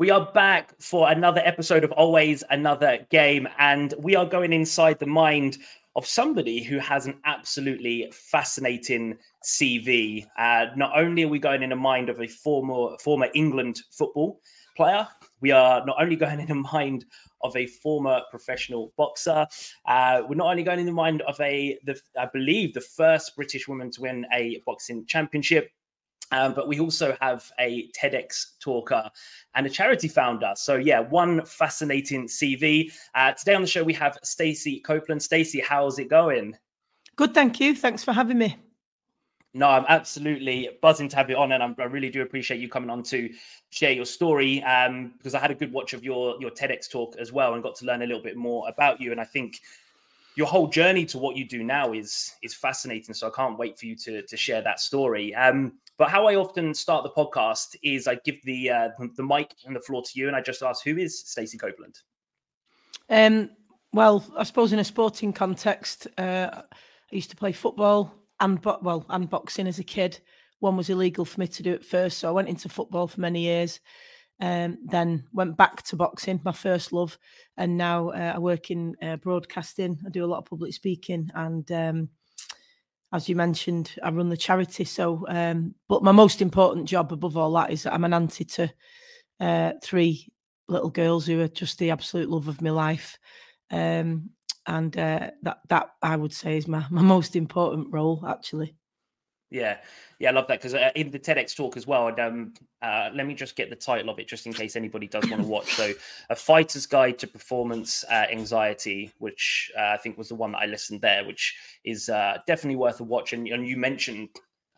We are back for another episode of Always Another Game, and we are going inside the mind of somebody who has an absolutely fascinating CV. Not only are we going in the mind of a former England football player, we are not only going in the mind of a former professional boxer. We're not only going in the mind of I believe, the first British woman to win a boxing championship. But we also have a TEDx talker and a charity founder. So yeah, one fascinating CV. Today on the show, we have Stacey Copeland. Stacey, how's it going? Good, thank you. Thanks for having me. No, I'm absolutely buzzing to have you on, and I really do appreciate you coming on to share your story, because I had a good watch of your TEDx talk as well and got to learn a little bit more about you. And I think your whole journey to what you do now is fascinating. So I can't wait for you to share that story. But how I often start the podcast is I give the mic and the floor to you, and I just ask, who is Stacey Copeland? Well, I suppose in a sporting context, I used to play football and boxing as a kid. One was illegal for me to do at first, so I went into football for many years. Then went back to boxing, my first love, and now I work in broadcasting. I do a lot of public speaking, and as you mentioned, I run the charity. So, but my most important job above all that is that I'm an auntie to 3 little girls who are just the absolute love of my life, and that I would say is my most important role, actually. Yeah, I love that, because in the TEDx talk as well, and let me just get the title of it just in case anybody does want to watch. So, A Fighter's Guide to Performance Anxiety, which I think was the one that I listened there, which is definitely worth a watch. And you mentioned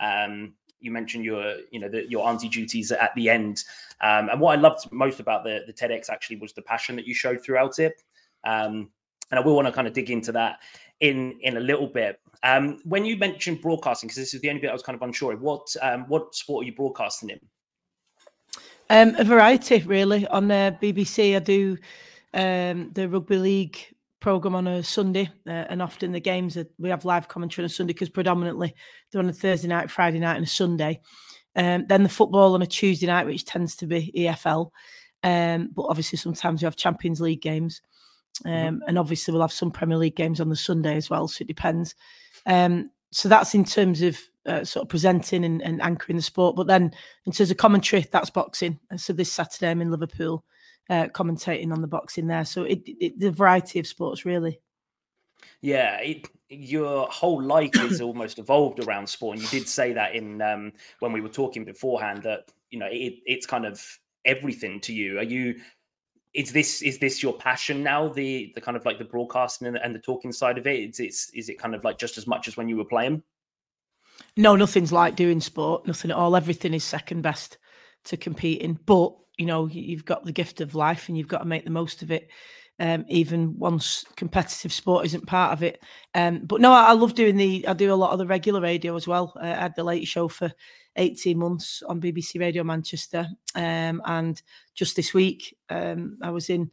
your auntie duties at the end, and what I loved most about the TEDx actually was the passion that you showed throughout it. And I will want to kind of dig into that in a little bit. When you mentioned broadcasting, because this is the only bit I was kind of unsure of, what sport are you broadcasting in? A variety, really. On BBC, I do the rugby league programme on a Sunday, and often the games we have live commentary on a Sunday, because predominantly they're on a Thursday night, Friday night, and a Sunday. Then the football on a Tuesday night, which tends to be EFL. But obviously sometimes we have Champions League games. And obviously we'll have some Premier League games on the Sunday as well, so it depends. So that's in terms of sort of presenting and anchoring the sport. But then in terms of commentary, that's boxing. So this Saturday I'm in Liverpool commentating on the boxing there. So the variety of sports, really. Yeah, your whole life is almost evolved around sport. And you did say that in when we were talking beforehand, that it's kind of everything to you. Is this your passion now? The kind of like the broadcasting and the talking side of it. Is it kind of like just as much as when you were playing? No, nothing's like doing sport. Nothing at all. Everything is second best to competing. But you've got the gift of life, and you've got to make the most of it. Even once competitive sport isn't part of it. But no, I love doing I do a lot of the regular radio as well. I had the Late Show for 18 months on BBC Radio Manchester. And just this week, I was in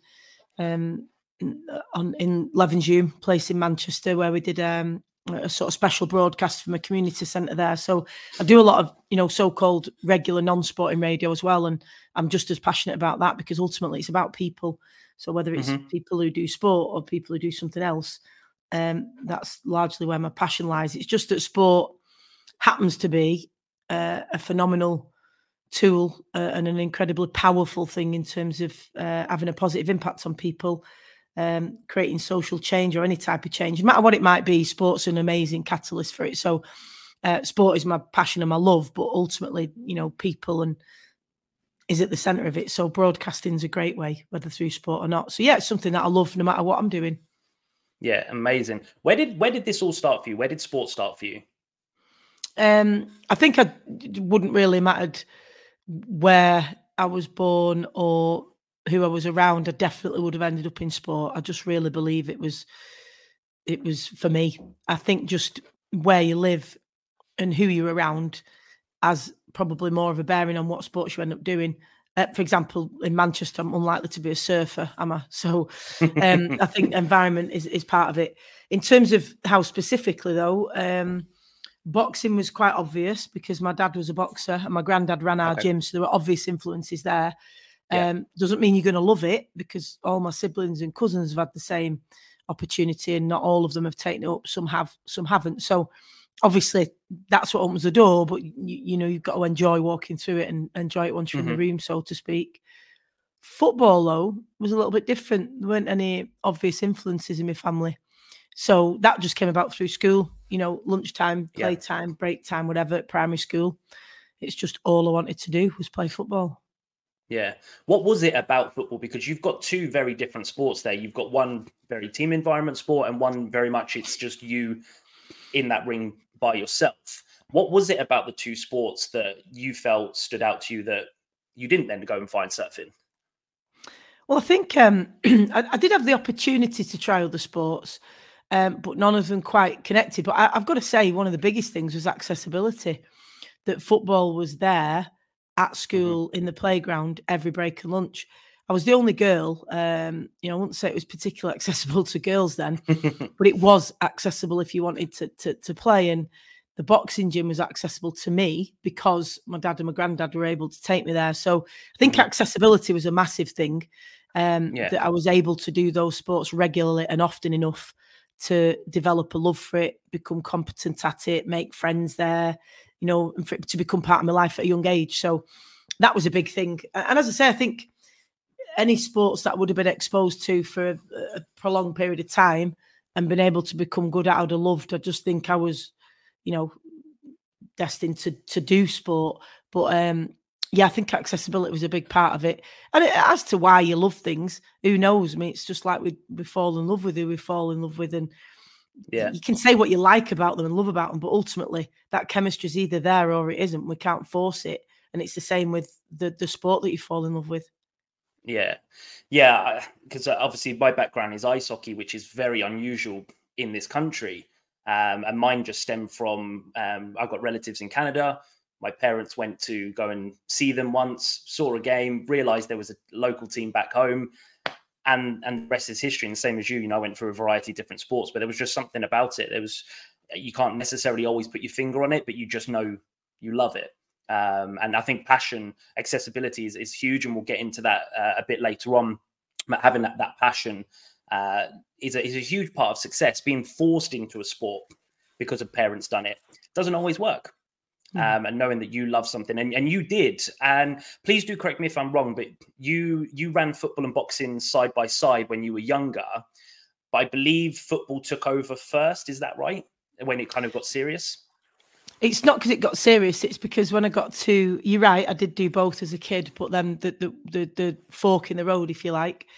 Levenshulme Place in Manchester, where we did a sort of special broadcast from a community centre there. So I do a lot of, so-called regular non-sporting radio as well. And I'm just as passionate about that, because ultimately it's about people. So whether it's people who do sport or people who do something else, that's largely where my passion lies. It's just that sport happens to be a phenomenal tool and an incredibly powerful thing in terms of having a positive impact on people, creating social change or any type of change. No matter what it might be, sport's an amazing catalyst for it. So sport is my passion and my love, but ultimately, people and is at the centre of it. So broadcasting is a great way, whether through sport or not. So yeah, it's something that I love no matter what I'm doing. Yeah, amazing. Where did this all start for you? Where did sport start for you? I think it wouldn't really mattered where I was born or who I was around. I definitely would have ended up in sport. I just really believe it was for me. I think just where you live and who you're around has probably more of a bearing on what sports you end up doing. For example, in Manchester, I'm unlikely to be a surfer, am I? So I think environment is part of it. In terms of how specifically, though, boxing was quite obvious because my dad was a boxer and my granddad ran our gym, so there were obvious influences there. Doesn't mean you're going to love it, because all my siblings and cousins have had the same opportunity, and not all of them have taken it up. Some have, some haven't. So obviously that's what opens the door, but you've got to enjoy walking through it and enjoy it once you're in the room, so to speak. Football, though, was a little bit different. There weren't any obvious influences in my family. So that just came about through school, lunchtime, playtime, break time, whatever, at primary school. It's just all I wanted to do was play football. Yeah. What was it about football? Because you've got two very different sports there. You've got one very team environment sport and one very much it's just you in that ring by yourself. What was it about the two sports that you felt stood out to you that you didn't then go and find surfing? Well, I think I did have the opportunity to try other sports, but none of them quite connected. But I've got to say, one of the biggest things was accessibility, that football was there at school, in the playground, every break and lunch. I was the only girl. I wouldn't say it was particularly accessible to girls then, but it was accessible if you wanted to play. And the boxing gym was accessible to me because my dad and my granddad were able to take me there. So I think accessibility was a massive thing, that I was able to do those sports regularly and often enough to develop a love for it, become competent at it, make friends there, and for it to become part of my life at a young age. So that was a big thing. And as I say, I think any sports that I would have been exposed to for a prolonged period of time and been able to become good at, I would have loved. I just think I was, destined to do sport. But I think accessibility was a big part of it. And as to why you love things, who knows? I mean, it's just like we fall in love with who we fall in love with. And you can say what you like about them and love about them, but ultimately that chemistry is either there or it isn't. We can't force it. And it's the same with the sport that you fall in love with. Yeah. Because obviously my background is ice hockey, which is very unusual in this country. And mine just stemmed from, I've got relatives in Canada. My parents went to go and see them once, saw a game, realized there was a local team back home, and the rest is history. And the same as you, I went through a variety of different sports, but there was just something about it. You can't necessarily always put your finger on it, but you just know you love it. And I think passion, accessibility is huge. And we'll get into that a bit later on. Having that passion is a huge part of success. Being forced into a sport because a parent's done it doesn't always work. And knowing that you love something, and you did, and please do correct me if I'm wrong, but you ran football and boxing side by side when you were younger, but I believe football took over first. Is that right? When it kind of got serious? It's not because it got serious. It's because when I got to, you're right, I did do both as a kid, but then the fork in the road, if you like,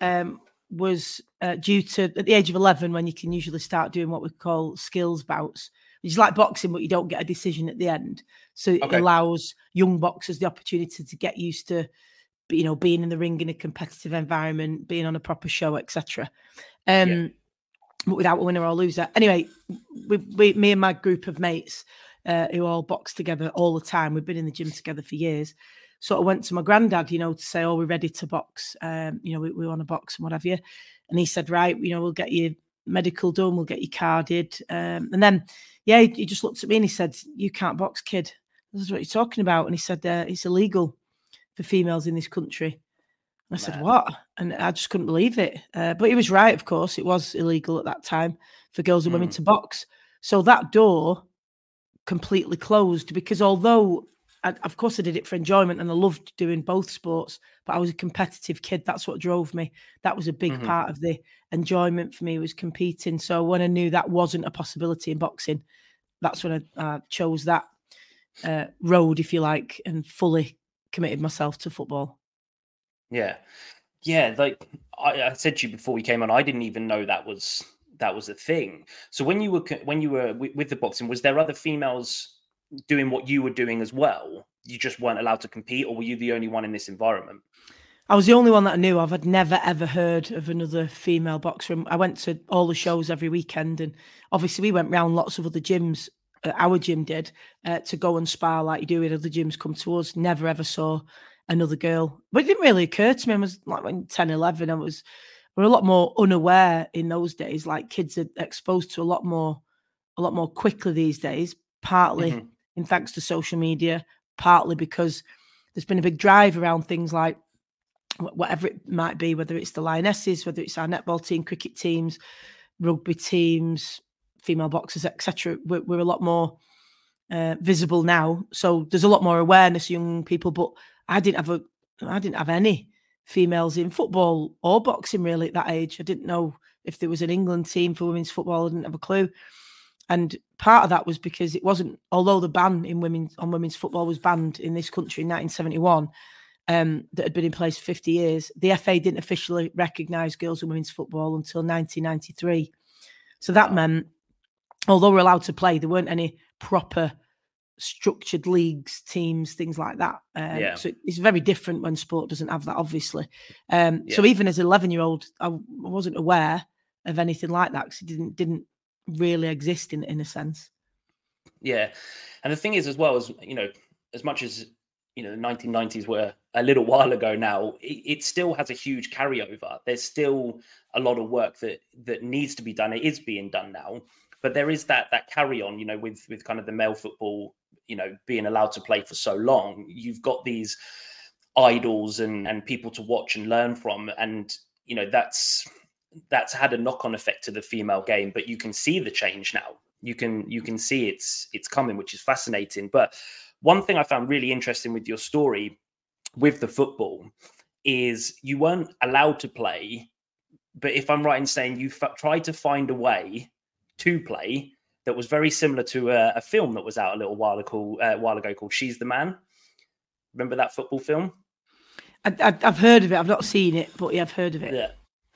was due to, at the age of 11, when you can usually start doing what we call skills bouts, which is like boxing, but you don't get a decision at the end. So it allows young boxers the opportunity to get used to, being in the ring in a competitive environment, being on a proper show, etc. But without a winner or loser. Anyway, me and my group of mates who all box together all the time, we've been in the gym together for years. So I went to my granddad, to say, we're ready to box. We want to box and what have you. And he said, right, we'll get you medical done, we'll get you carded. And then, he just looked at me and he said, you can't box, kid. This is what you're talking about. And he said, it's illegal for females in this country. And I said, what? And I just couldn't believe it. But he was right, of course. It was illegal at that time for girls and women to box. So that door completely closed, because although, of course, I did it for enjoyment and I loved doing both sports, but I was a competitive kid. That's what drove me. That was a big part of the enjoyment for me, was competing. So when I knew that wasn't a possibility in boxing, that's when I chose that road, if you like, and fully committed myself to football. Yeah. Like I said to you before we came on, I didn't even know that was a thing. So when you were with the boxing, was there other females doing what you were doing as well? You just weren't allowed to compete, or were you the only one in this environment? I was the only one that I knew of. I'd never, ever heard of another female boxer. I went to all the shows every weekend, and obviously we went round lots of other gyms. Our gym did, to go and spar like you do with other gyms come to us. Never, ever saw another girl. But it didn't really occur to me. I was like when 10, 11, we're a lot more unaware in those days. Like kids are exposed to a lot more quickly these days, partly in thanks to social media, partly because there's been a big drive around things like whatever it might be, whether it's the Lionesses, whether it's our netball team, cricket teams, rugby teams, female boxers, etc. We're a lot more visible now, so there's a lot more awareness, young people. But I didn't have any females in football or boxing really at that age. I didn't know if there was an England team for women's football. I didn't have a clue. And part of that was because it wasn't, although the ban on women's football was banned in this country in 1971, that had been in place for 50 years, the FA didn't officially recognise girls and women's football until 1993. So that meant, although we're allowed to play, there weren't any proper structured leagues, teams, things like that. So it's very different when sport doesn't have that, obviously. So even as an 11-year-old, I wasn't aware of anything like that because it didn't really exist in a sense. Yeah. And the thing is, as well, as as much as the 1990s were a little while ago now, it still has a huge carryover. There's still a lot of work that needs to be done. It is being done now, but there is that carry on, with kind of the male football, being allowed to play for so long. You've got these idols and people to watch and learn from. And, that's had a knock-on effect to the female game, but you can see the change now. You can see it's coming, which is fascinating. But one thing I found really interesting with your story with the football is you weren't allowed to play, but if I'm right in saying you tried to find a way to play that was very similar to a film that was out a little while ago called She's the Man. Remember that football film? I've heard of it. I've not seen it, but yeah, I've heard of it. Yeah.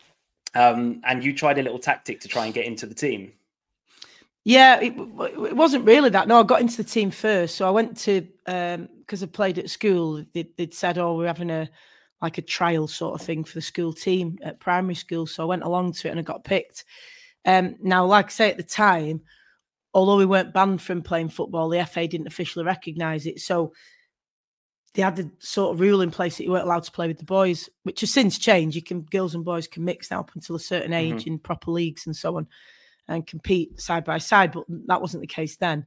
And you tried a little tactic to try and get into the team. Yeah, it wasn't really that. No, I got into the team first. So I went to, because I played at school, they'd said, we're having a trial sort of thing for the school team at primary school. So I went along to it and I got picked. Now, like I say, at the time, although we weren't banned from playing football, the FA didn't officially recognise it. So they had the sort of rule in place that you weren't allowed to play with the boys, which has since changed. Girls and boys can mix now up until a certain age in proper leagues and so on, and compete side by side, but that wasn't the case then.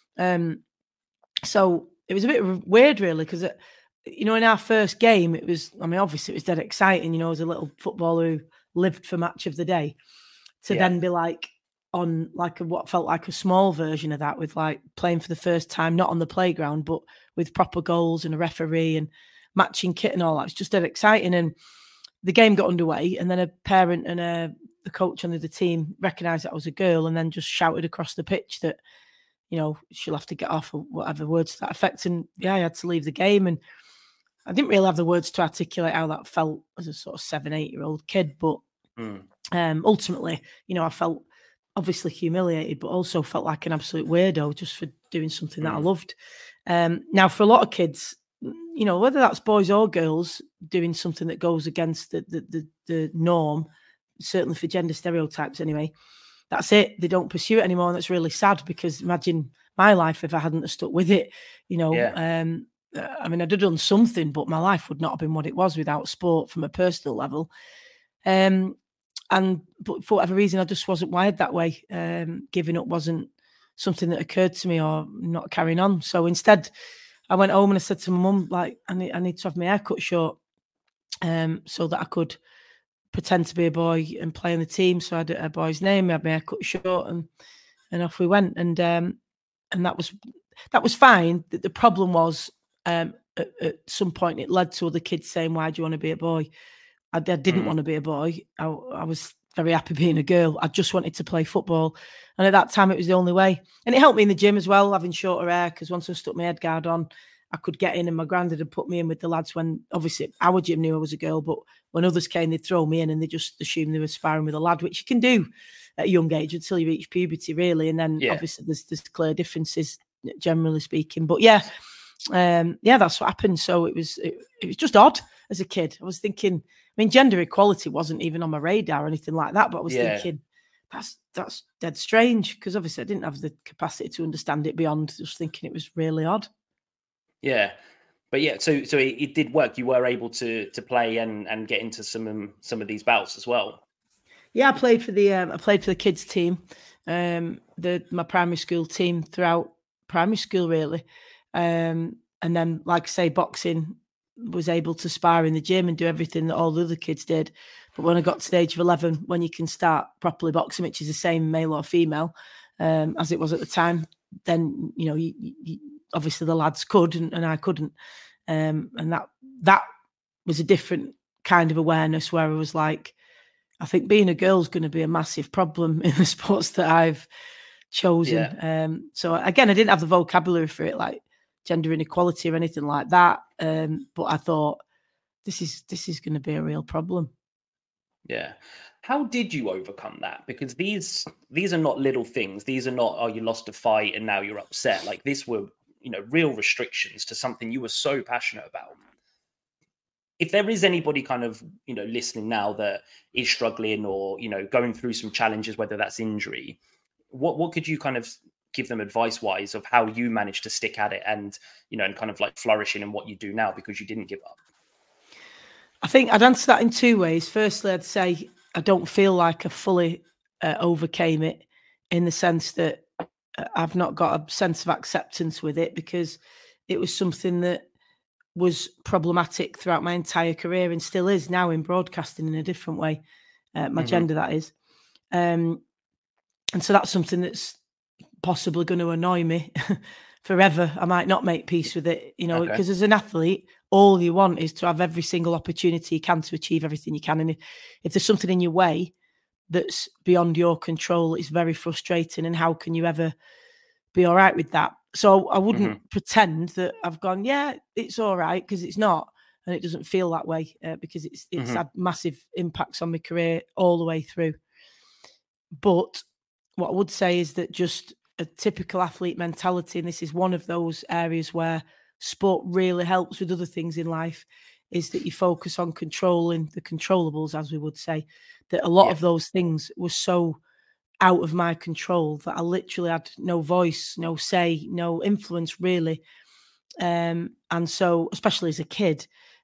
So it was a bit weird, really, because, in our first game, obviously it was dead exciting, as a little footballer who lived for match of the day, to then be on what felt like a small version of that, with playing for the first time, not on the playground, but with proper goals and a referee and matching kit and all that. It's just dead exciting. And the game got underway, and then a parent and the coach under the team recognised that I was a girl, and then just shouted across the pitch that, she'll have to get off, or whatever words to that effect. And I had to leave the game. And I didn't really have the words to articulate how that felt as a sort of 7-8-year-old kid. But ultimately, I felt obviously humiliated, but also felt like an absolute weirdo just for doing something that I loved. Now, for a lot of kids, whether that's boys or girls doing something that goes against the norm, certainly for gender stereotypes anyway, that's it. They don't pursue it anymore. And that's really sad, because imagine my life if I hadn't have stuck with it. I'd have done something, but my life would not have been what it was without sport from a personal level. But for whatever reason, I just wasn't wired that way. Giving up wasn't something that occurred to me, or not carrying on. So instead, I went home and I said to my mum, I need to have my hair cut short, so that I could pretend to be a boy and play in the team. So I had a boy's name, I had my hair cut short, and off we went. And that was fine. The problem was, at some point it led to other kids saying, "Why do you want to be a boy?" I didn't want to be a boy. I was very happy being a girl. I just wanted to play football. And at that time, it was the only way. And it helped me in the gym as well, having shorter hair, because once I stuck my head guard on, I could get in, and my granddad had put me in with the lads when, obviously, our gym knew I was a girl, but when others came, they'd throw me in and they just assumed they were sparring with a lad, which you can do at a young age until you reach puberty, really. And then, obviously, there's clear differences, generally speaking. But that's what happened. So it was just odd as a kid. I was thinking, gender equality wasn't even on my radar or anything like that, but I was thinking, that's dead strange, because obviously I didn't have the capacity to understand it beyond just thinking it was really odd. Yeah. But so it did work. You were able to play and get into some of these bouts as well. Yeah, I played for the kids team, my primary school team throughout primary school, really. And then, like I say, boxing, was able to spar in the gym and do everything that all the other kids did. But when I got to the age of 11, when you can start properly boxing, which is the same male or female as it was at the time, then, you obviously the lads could and I couldn't. And that was a different kind of awareness where I was like, I think being a girl is going to be a massive problem in the sports that I've chosen. Yeah. So again, I didn't have the vocabulary for it, like gender inequality or anything like that. But I thought this is going to be a real problem. Yeah. How did you overcome that? Because these are not little things. These are not, oh, you lost a fight and now you're upset. Like, this were, real restrictions to something you were so passionate about. If there is anybody kind of, listening now that is struggling or, going through some challenges, whether that's injury, what could you kind of give them advice wise of how you managed to stick at it and, and kind of like flourishing in what you do now because you didn't give up? I think I'd answer that in two ways. Firstly, I'd say I don't feel like I fully overcame it, in the sense that I've not got a sense of acceptance with it, because it was something that was problematic throughout my entire career and still is now in broadcasting in a different way. My gender, that is. And so that's something that's possibly going to annoy me forever. I might not make peace with it, because as an athlete, all you want is to have every single opportunity you can to achieve everything you can. And if there's something in your way that's beyond your control, it's very frustrating. And how can you ever be all right with that? So I wouldn't pretend that I've gone, yeah, it's all right, because it's not. And it doesn't feel that way, because it's had massive impacts on my career all the way through. But what I would say is that just a typical athlete mentality, and this is one of those areas where sport really helps with other things in life, is that you focus on controlling the controllables, as we would say, that a lot of those things were so out of my control that I literally had no voice, no say, no influence really. And so, especially as a kid,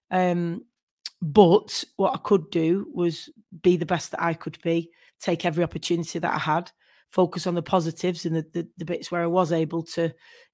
but what I could do was be the best that I could be, take every opportunity that I had, focus on the positives and the bits where I was able to,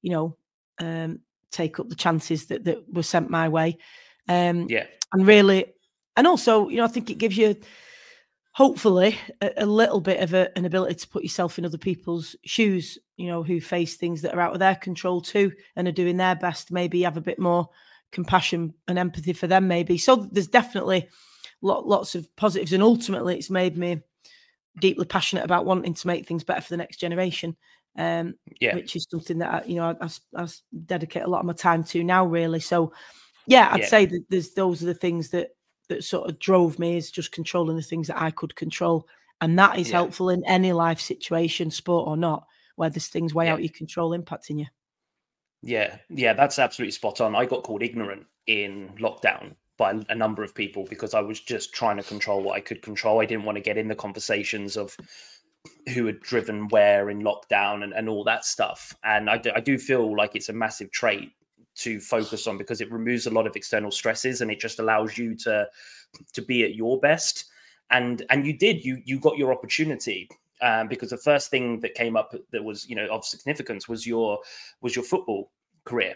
take up the chances that were sent my way. And really, and also, I think it gives you, hopefully, a little bit of an ability to put yourself in other people's shoes, who face things that are out of their control too and are doing their best. Maybe have a bit more compassion and empathy for them, maybe. So there's definitely lots of positives, and ultimately it's made me deeply passionate about wanting to make things better for the next generation, which is something that I dedicate a lot of my time to now, really. So I'd say that those are the things that sort of drove me, is just controlling the things that I could control, and that is helpful in any life situation, sport or not, where there's things way out of your control impacting you. Yeah, that's absolutely spot on. I got called ignorant in lockdown by a number of people because I was just trying to control what I could control. I didn't want to get in the conversations of who had driven where in lockdown and all that stuff. And I do feel like it's a massive trait to focus on, because it removes a lot of external stresses and it just allows you to be at your best. And you got your opportunity, because the first thing that came up that was, of significance was your football career.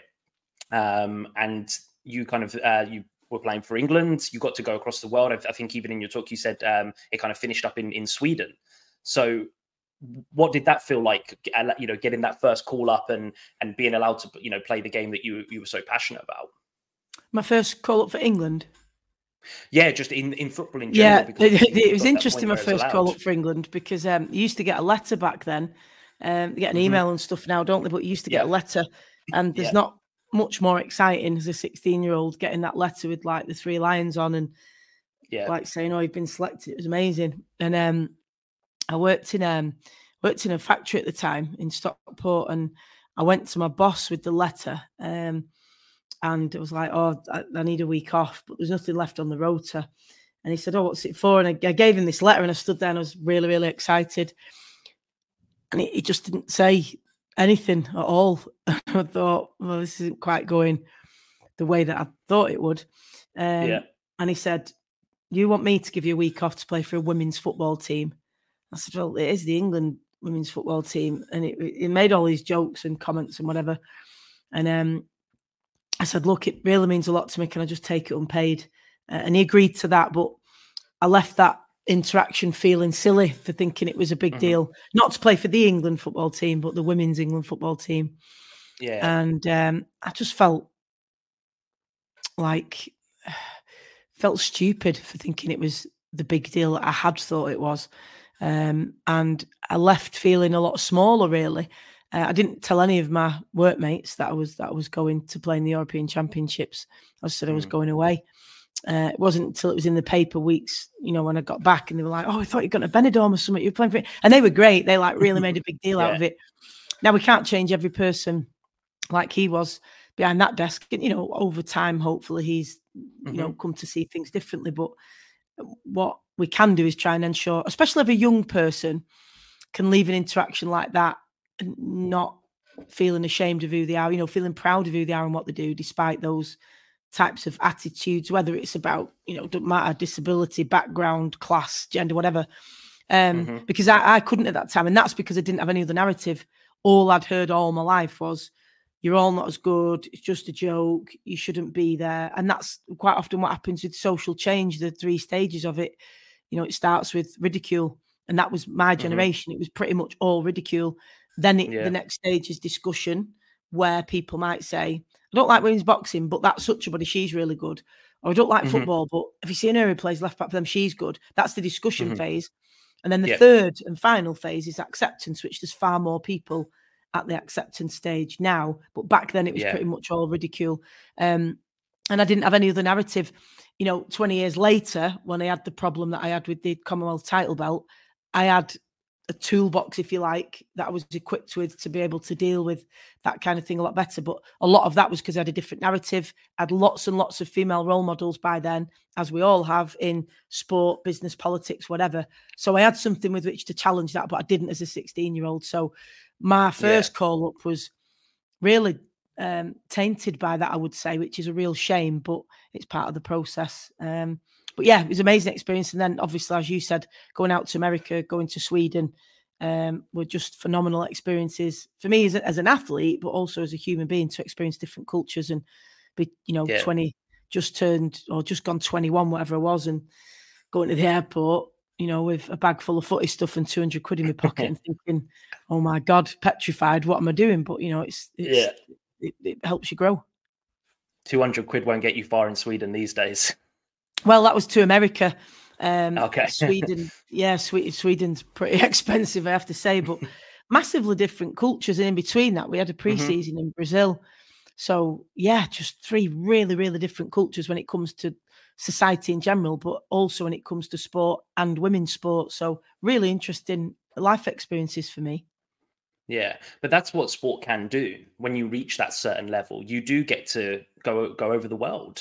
And you kind of, you were playing for England. You got to go across the world. I think even in your talk, you said it kind of finished up in Sweden. So what did that feel like, getting that first call up and being allowed to, play the game that you were so passionate about? My first call up for England? Yeah, just in football in general. Yeah, it was interesting, my first call up for England, because you used to get a letter back then. You get an email and stuff now, don't they? But you used to get a letter, and there's not much more exciting as a 16-year-old getting that letter with like the 3 lions on and like saying, "Oh, you've been selected." It was amazing. And I worked in a factory at the time in Stockport, and I went to my boss with the letter, and it was like, "Oh, I need a week off, but there's nothing left on the rota." And he said, "Oh, what's it for?" And I gave him this letter, and I stood there and I was really, really excited. And he just didn't say anything at all. I thought, well, this isn't quite going the way that I thought it would. And he said, "You want me to give you a week off to play for a women's football team?" I said, "Well, it is the England women's football team." And it made all these jokes and comments and whatever. And I said, look, it really means a lot to me. Can I just take it unpaid? And he agreed to that. But I left that interaction feeling silly for thinking it was a big deal, not to play for the England football team, but the women's England football team. Yeah. And I just felt stupid for thinking it was the big deal that I had thought it was. And I left feeling a lot smaller, really. I didn't tell any of my workmates that I was going to play in the European Championships. I said I was going away. It wasn't until it was in the paper weeks, when I got back, and they were like, "Oh, I thought you'd gone to Benidorm or something. You're playing for it," and they were great. They really made a big deal out of it. Now we can't change every person like he was behind that desk. And, over time, hopefully, he's come to see things differently. But what we can do is try and ensure, especially if a young person can leave an interaction like that and not feeling ashamed of who they are, feeling proud of who they are and what they do, despite those types of attitudes, whether it's about, doesn't matter, disability, background, class, gender, whatever. Because I couldn't at that time. And that's because I didn't have any other narrative. All I'd heard all my life was, you're all not as good. It's just a joke. You shouldn't be there. And that's quite often what happens with social change, the 3 stages of it. It starts with ridicule. And that was my generation. It was pretty much all ridicule. Then the next stage is discussion, where people might say, I don't like women's boxing, but that's such a body, she's really good. Or I don't like football, but have you seen her who plays left back for them? She's good. That's the discussion phase. And then the third and final phase is acceptance, which there's far more people at the acceptance stage now. But back then it was pretty much all ridicule. And I didn't have any other narrative. 20 years later, when I had the problem that I had with the Commonwealth title belt, I had a toolbox, if you like, that I was equipped with to be able to deal with that kind of thing a lot better. But a lot of that was because I had a different narrative. I had lots and lots of female role models by then, as we all have in sport, business, politics, whatever. So I had something with which to challenge that, but I didn't as a 16-year-old. So my first call up was really tainted by that, I would say, which is a real shame, but it's part of the process. But yeah, it was an amazing experience. And then obviously, as you said, going out to America, going to Sweden, were just phenomenal experiences for me as an athlete, but also as a human being, to experience different cultures and be, 20, just turned or just gone 21, whatever I was, and going to the airport, with a bag full of footy stuff and 200 quid in my pocket and thinking, oh my God, petrified, what am I doing? But, it helps you grow. 200 quid won't get you far in Sweden these days. Well, that was to America. Okay. Sweden, Sweden's pretty expensive, I have to say, but massively different cultures. And in between that, we had a pre-season in Brazil. So, just 3 really, really different cultures when it comes to society in general, but also when it comes to sport and women's sport. So really interesting life experiences for me. Yeah, but that's what sport can do. When you reach that certain level, you do get to go over the world.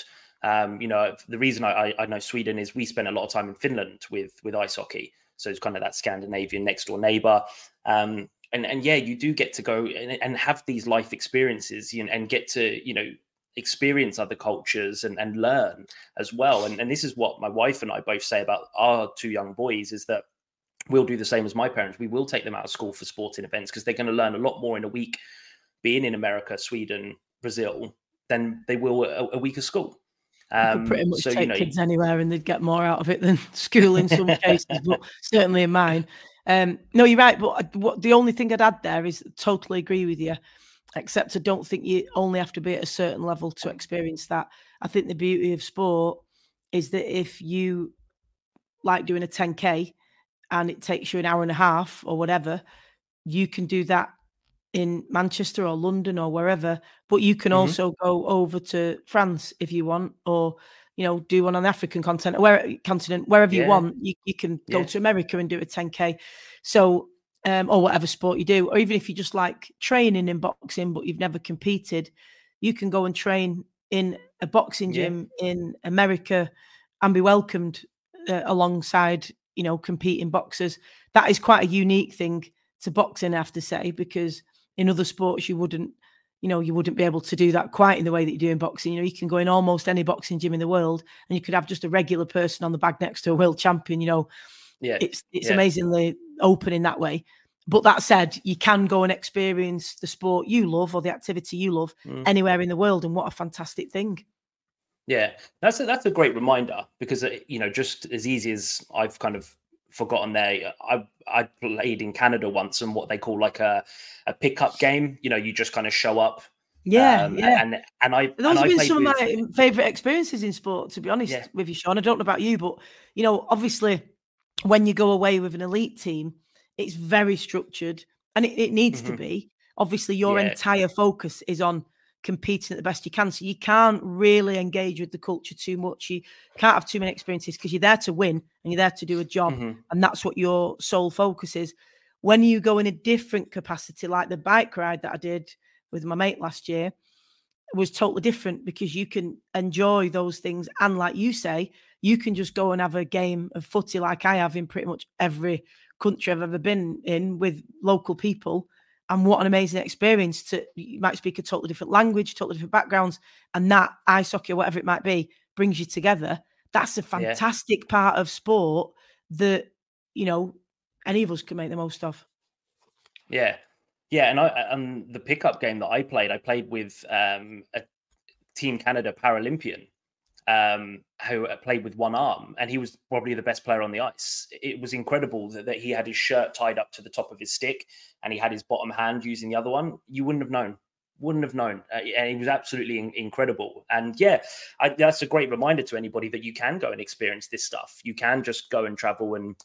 The reason I know Sweden is we spent a lot of time in Finland with ice hockey. So it's kind of that Scandinavian next door neighbor. And you do get to go and have these life experiences and get to, experience other cultures and learn as well. And this is what my wife and I both say about our 2 young boys, is that we'll do the same as my parents. We will take them out of school for sporting events because they're going to learn a lot more in a week being in America, Sweden, Brazil than they will a week of school. Could pretty much take kids anywhere and they'd get more out of it than school in some cases, but certainly in mine. No, you're right. But the only thing I'd add there is totally agree with you, except I don't think you only have to be at a certain level to experience that. I think the beauty of sport is that if you like doing a 10K and it takes you an hour and a half or whatever, you can do that in Manchester or London or wherever, but you can also go over to France if you want, or do one on the African continent or wherever you want. You can go to America and do a 10K. So or whatever sport you do, or even if you just like training in boxing but you've never competed, you can go and train in a boxing gym in America and be welcomed alongside competing boxers. That is quite a unique thing to boxing, I have to say, because in other sports you wouldn't be able to do that quite in the way that you do in boxing. You can go in almost any boxing gym in the world and you could have just a regular person on the bag next to a world champion. It's amazingly open in that way. But that said, you can go and experience the sport you love or the activity you love anywhere in the world. And what a fantastic thing. Yeah, that's a great reminder, because just as easy as I've kind of forgotten there, I played in Canada once, and what they call like a pickup game. You just kind of show up. Yeah. Those have been some of my favorite experiences in sport, to be honest with you, Sean. I don't know about you, but obviously when you go away with an elite team, it's very structured, and it needs to be. Obviously, your entire focus is on competing at the best you can. So you can't really engage with the culture too much. You can't have too many experiences, because you're there to win and you're there to do a job. And that's what your sole focus is. When you go in a different capacity, like the bike ride that I did with my mate last year, it was totally different, because you can enjoy those things. And like you say, you can just go and have a game of footy like I have in pretty much every country I've ever been in with local people. And what an amazing experience you might speak a totally different language, totally different backgrounds, and that ice hockey or whatever it might be brings you together. That's a fantastic part of sport that, any of us can make the most of. Yeah. Yeah. And the pickup game that I played with a Team Canada Paralympian who played with one arm, and he was probably the best player on the ice. It was incredible that he had his shirt tied up to the top of his stick, and he had his bottom hand using the other one. You wouldn't have known. And he was absolutely incredible. And that's a great reminder to anybody that you can go and experience this stuff. You can just go and travel and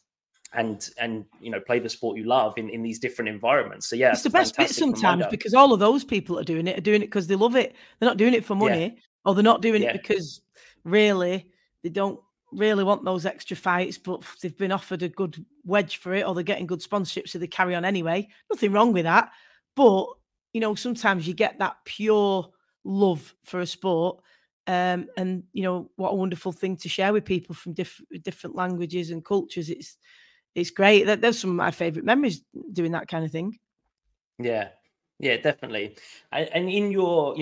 play the sport you love in these different environments. So it's the best bit sometimes, because all of those people are doing it because they love it. They're not doing it for money, or they're not doing it because really they don't really want those extra fights, but they've been offered a good wedge for it, or they're getting good sponsorship, so they carry on anyway. Nothing wrong with that. But sometimes you get that pure love for a sport. And what a wonderful thing to share with people from different languages and cultures. It's great. There's some of my favorite memories doing that kind of thing. Yeah, definitely. And in your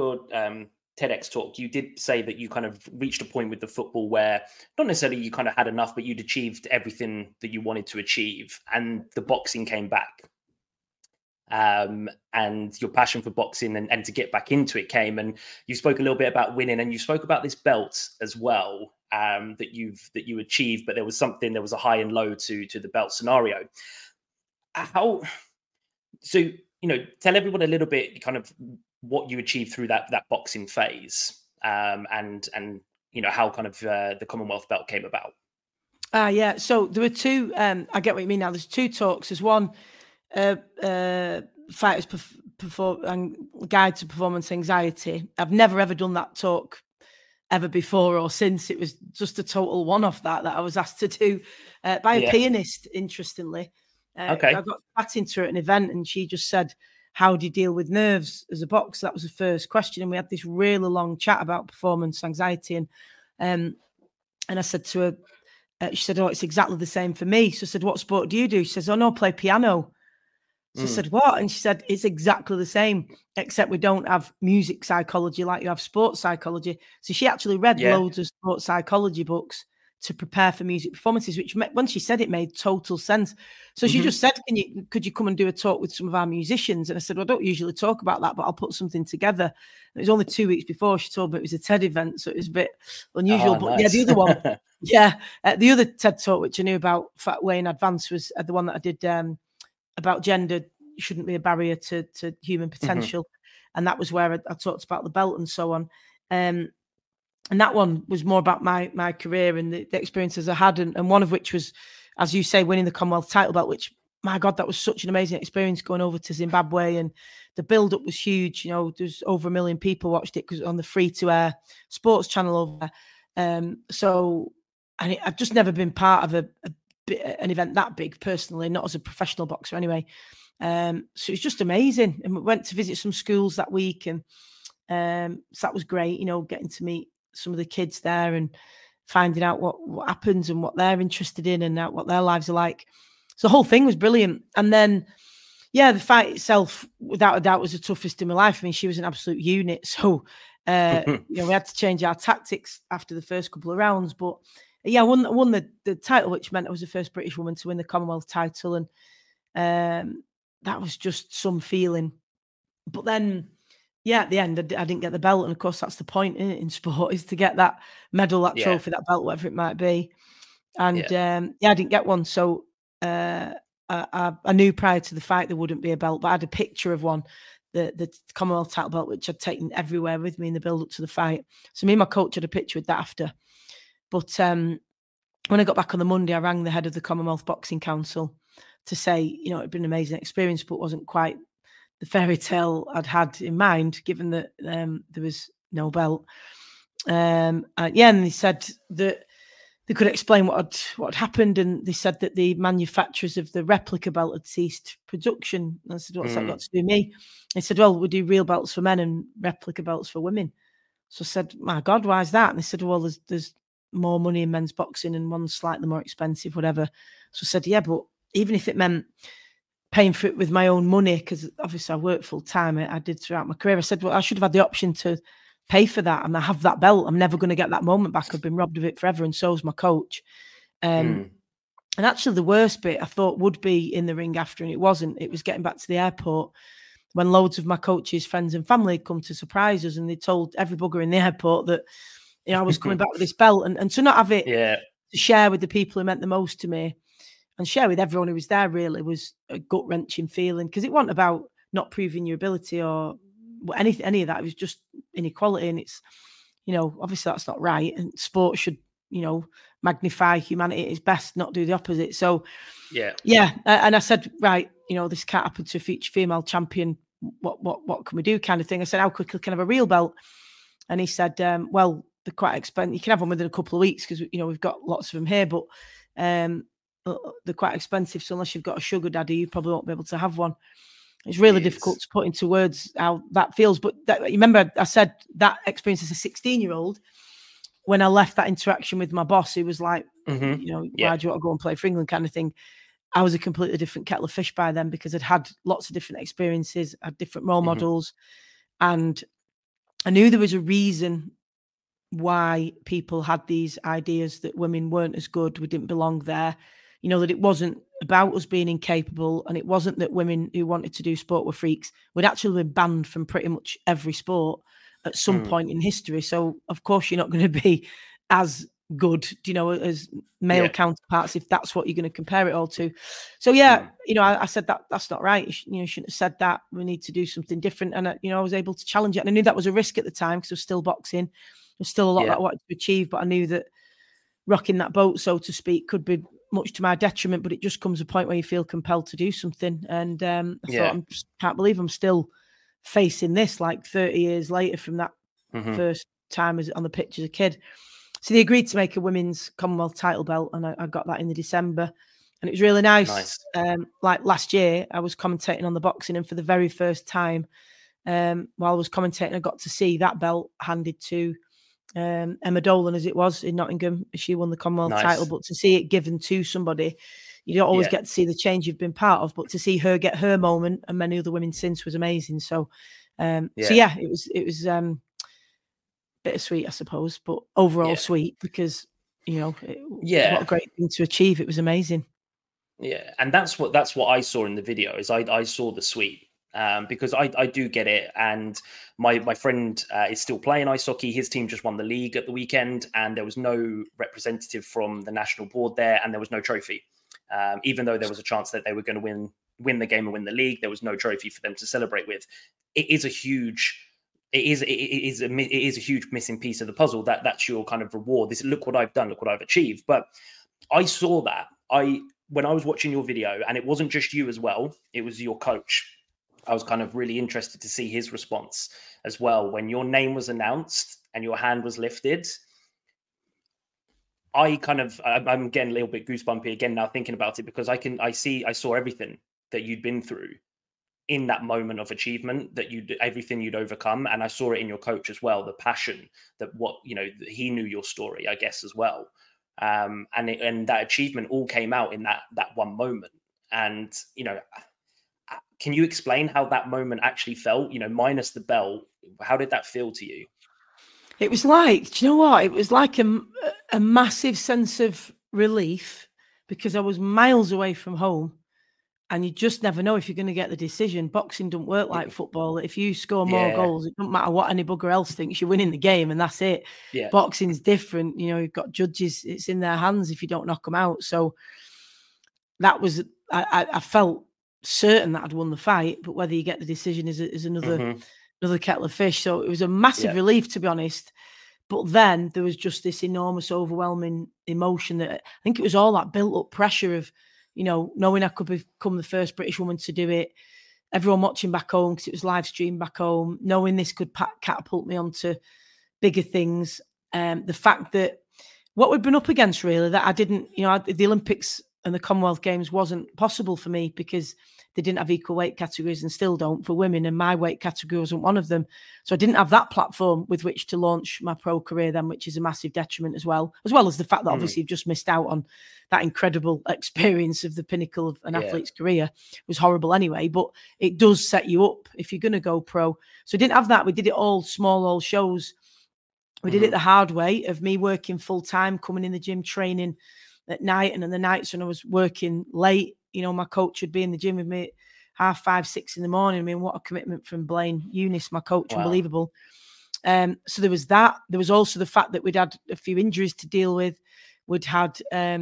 TEDx talk, you did say that you kind of reached a point with the football where not necessarily you kind of had enough, but you'd achieved everything that you wanted to achieve, and the boxing came back. And your passion for boxing and to get back into it came, and you spoke a little bit about winning, and you spoke about this belt as well, that you achieved, but there was a high and low to the belt scenario. Tell everyone a little bit kind of what you achieved through that boxing phase, and how kind of the Commonwealth belt came about. So there were two. I get what you mean now. There's two talks. There's one. Fighters and Guide to Performance Anxiety. I've never ever done that talk ever before or since. It was just a total one-off that I was asked to do by a pianist, interestingly. Okay. I got chatting to her at an event, and she just said, how do you deal with nerves as a boxer? That was the first question. And we had this really long chat about performance anxiety. And I said to her, she said, oh, it's exactly the same for me. So I said, what sport do you do? She says, oh, no, I play piano. So I said, what? And she said, it's exactly the same, except we don't have music psychology like you have sports psychology. So she actually read loads of sports psychology books to prepare for music performances, which when she said it made total sense. So she just said, could you come and do a talk with some of our musicians? And I said, well, I don't usually talk about that, but I'll put something together. And it was only 2 weeks before she told me it was a TED event, so it was a bit unusual. But nice. the other one, the other TED talk, which I knew about way in advance, was the one that I did about gender shouldn't be a barrier to human potential. And that was where I talked about the belt and so on. And that one was more about my career and the experiences I had, and one of which was, as you say, winning the Commonwealth title belt, which, my God, that was such an amazing experience, going over to Zimbabwe, and the build-up was huge. There's over 1 million people watched it because on the free-to-air sports channel over there. I've just never been part of an event that big personally, not as a professional boxer anyway. So it's just amazing. And we went to visit some schools that week, and so that was great, getting to meet some of the kids there and finding out what happens and what they're interested in and what their lives are like. So the whole thing was brilliant. And then, the fight itself, without a doubt, was the toughest in my life. I mean, she was an absolute unit. So, we had to change our tactics after the first couple of rounds. But I won the title, which meant I was the first British woman to win the Commonwealth title. And That was just some feeling. But then, yeah, at the end, I didn't get the belt. And of course, that's the point in sport, is to get that medal, that trophy, that belt, whatever it might be. And I didn't get one. So I knew prior to the fight there wouldn't be a belt, but I had a picture of one, the Commonwealth title belt, which I'd taken everywhere with me in the build up to the fight. So me and my coach had a picture with that after. But when I got back on the Monday, I rang the head of the Commonwealth Boxing Council to say, you know, it'd been an amazing experience, but wasn't quite the fairy tale I'd had in mind, given that there was no belt. And they said that they could explain what had happened, and they said that the manufacturers of the replica belt had ceased production. And I said, "What's that got to do with me?" They said, "Well, we do real belts for men and replica belts for women." So I said, "My God, why is that?" And they said, "Well, there's more money in men's boxing, and one's slightly more expensive, whatever." So I said, "Yeah, but even if it meant paying for it with my own money, because obviously I worked full time, I did throughout my career." I said, "Well, I should have had the option to pay for that, and I have that belt. I'm never going to get that moment back. I've been robbed of it forever, and so's my coach." And actually, the worst bit I thought would be in the ring after, and it wasn't. It was getting back to the airport when loads of my coach's friends and family had come to surprise us, and they told every bugger in the airport that, you know, I was coming back with this belt, and to not have it to share with the people who meant the most to me, and share with everyone who was there, really was a gut-wrenching feeling, because it wasn't about not proving your ability or any of that. It was just inequality, and it's, you know, obviously that's not right, and sport should, you know, magnify humanity at its best, not do the opposite. So and I said, right, you know, this can't happen to a future female champion. What can we do, kind of thing. I said, how quickly can I have a real belt? And he said, well, they're quite expensive. You can have one within a couple of weeks, because, you know, we've got lots of them here, but they're quite expensive, so unless you've got a sugar daddy, you probably won't be able to have one. It's really difficult to put into words how that feels. But you remember I said that experience as a 16-year-old, when I left that interaction with my boss, who was like, you know, why do you want to go and play for England, kind of thing. I was a completely different kettle of fish by then, because I'd had lots of different experiences, had different role models. And I knew there was a reason why people had these ideas that women weren't as good, we didn't belong there. You know, that it wasn't about us being incapable, and it wasn't that women who wanted to do sport were freaks. We'd actually been banned from pretty much every sport at some point in history. So, of course, you're not going to be as good, you know, as male counterparts, if that's what you're going to compare it all to. So, you know, I said that's not right. You shouldn't have said that. We need to do something different. And, you know, I was able to challenge it. And I knew that was a risk at the time, because I was still boxing. There's still a lot that I wanted to achieve, but I knew that rocking that boat, so to speak, could be much to my detriment. But it just comes a point where you feel compelled to do something. And I thought, can't believe I'm still facing this, like 30 years later from that first time on the pitch as a kid. So they agreed to make a women's Commonwealth title belt, and I got that in the December. And it was really nice. Like last year, I was commentating on the boxing, and for the very first time, while I was commentating, I got to see that belt handed to Emma Dolan, as it was in Nottingham. She won the Commonwealth title, but to see it given to somebody, you don't always get to see the change you've been part of, but to see her get her moment, and many other women since, was amazing. So, it was bittersweet, I suppose, but overall sweet, because, you know, what a great thing to achieve. It was amazing. Yeah, and that's what I saw in the video. Is I saw the sweet. Because I do get it, and my friend is still playing ice hockey. His team just won the league at the weekend, and there was no representative from the national board there, and there was no trophy. Even though there was a chance that they were going to win the game and win the league, there was no trophy for them to celebrate with. It is a huge missing piece of the puzzle. That's your kind of reward. Look what I've done, look what I've achieved. But I saw that when I was watching your video, and it wasn't just you as well, it was your coach. I was kind of really interested to see his response as well. When your name was announced and your hand was lifted, I'm getting a little bit goosebumpy again now thinking about it, because I saw everything that you'd been through in that moment of achievement, everything you'd overcome. And I saw it in your coach as well, the passion that he knew your story, I guess, as well. And that achievement all came out in that one moment. And, you know, can you explain how that moment actually felt, you know, minus the belt? How did that feel to you? It was like, do you know what? It was like a massive sense of relief, because I was miles away from home, And you just never know if you're going to get the decision. Boxing don't work like football. If you score more goals, it doesn't matter what any bugger else thinks, you're winning the game and that's it. Yeah. Boxing's different. You know, you've got judges, it's in their hands if you don't knock them out. So that was, I felt certain that I'd won the fight, but whether you get the decision is another kettle of fish. So it was a massive relief, to be honest. But then there was just this enormous, overwhelming emotion that I think it was all that built-up pressure of, you know, knowing I could become the first British woman to do it, everyone watching back home because it was live streamed back home, knowing this could catapult me onto bigger things. The fact that what we'd been up against, really, that I didn't, you know, the Olympics and the Commonwealth Games wasn't possible for me because they didn't have equal weight categories and still don't for women, and my weight category wasn't one of them. So I didn't have that platform with which to launch my pro career then, which is a massive detriment as well as the fact that obviously you've just missed out on that incredible experience of the pinnacle of an athlete's career. It was horrible anyway, but it does set you up if you're going to go pro. So I didn't have that. We did it all small shows. We did it the hard way of me working full time, coming in the gym, training at night, and in the nights when I was working late, you know, my coach would be in the gym with me at 5:30, 6 in the morning. I mean, what a commitment from Blaine Eunice, my coach, unbelievable. So there was that. There was also the fact that we'd had a few injuries to deal with. We'd had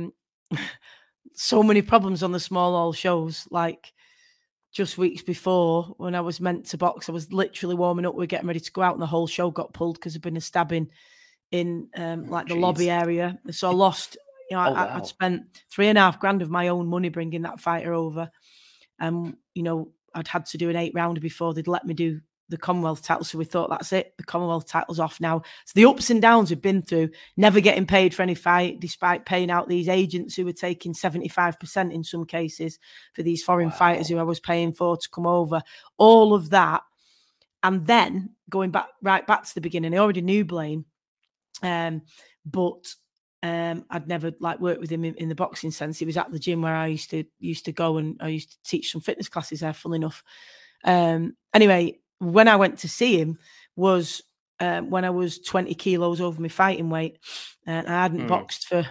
so many problems on the small shows, like just weeks before when I was meant to box, I was literally warming up. We're getting ready to go out and the whole show got pulled because there'd been a stabbing in the lobby area. So I lost. You know, I'd spent $3,500 of my own money bringing that fighter over. You know, I'd had to do an 8-rounder before they'd let me do the Commonwealth title. So we thought, that's it. The Commonwealth title's off now. So the ups and downs we've been through, never getting paid for any fight, despite paying out these agents who were taking 75% in some cases for these foreign fighters who I was paying for to come over. All of that. And then going right back to the beginning, I already knew Blaine, but I'd never worked with him in the boxing sense. He was at the gym where I used to go, and I used to teach some fitness classes there, funnily enough. Anyway, when I went to see him was when I was 20 kilos over my fighting weight, and I hadn't boxed for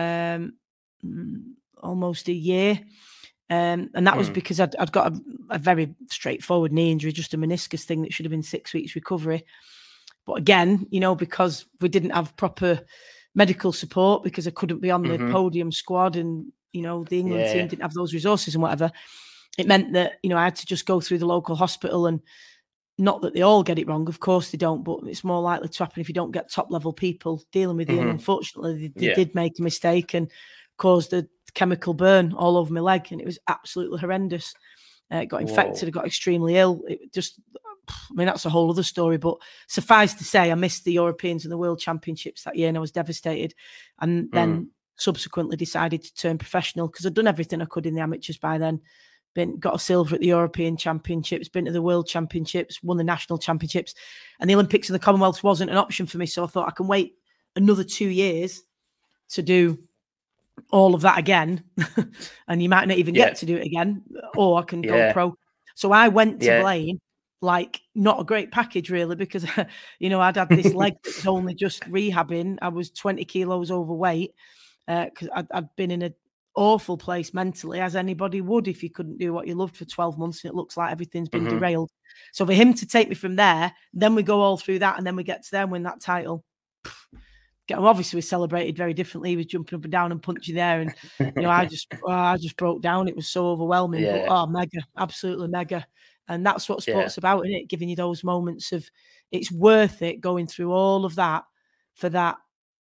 almost a year. And that was because I'd got a very straightforward knee injury, just a meniscus thing that should have been 6 weeks recovery. But again, you know, because we didn't have proper medical support, because I couldn't be on the podium squad, and, you know, the England team didn't have those resources and whatever, it meant that, you know, I had to just go through the local hospital. And not that they all get it wrong, of course they don't, but it's more likely to happen if you don't get top level people dealing with you. And unfortunately, they did make a mistake and caused a chemical burn all over my leg, and it was absolutely horrendous. It got infected, I got extremely ill. It just, I mean, that's a whole other story, but suffice to say, I missed the Europeans and the World Championships that year, and I was devastated. And then subsequently decided to turn professional because I'd done everything I could in the amateurs by then. Got a silver at the European Championships, been to the World Championships, won the national championships, and the Olympics and the Commonwealth wasn't an option for me. So I thought I can wait another 2 years to do all of that again, and you might not even get to do it again, or I can go pro. So I went to Blaine, not a great package really, because you know, I'd had this leg that was only just rehabbing. I was 20 kilos overweight because I'd been in an awful place mentally, as anybody would if you couldn't do what you loved for 12 months and it looks like everything's been derailed. So for him to take me from there, then we go all through that, and then we get to there and win that title. Obviously we celebrated very differently. He was jumping up and down and punching there, and you know, I just broke down. It was so overwhelming, but mega, absolutely mega. And that's what sport's about, isn't it? Giving you those moments of, it's worth it going through all of that for that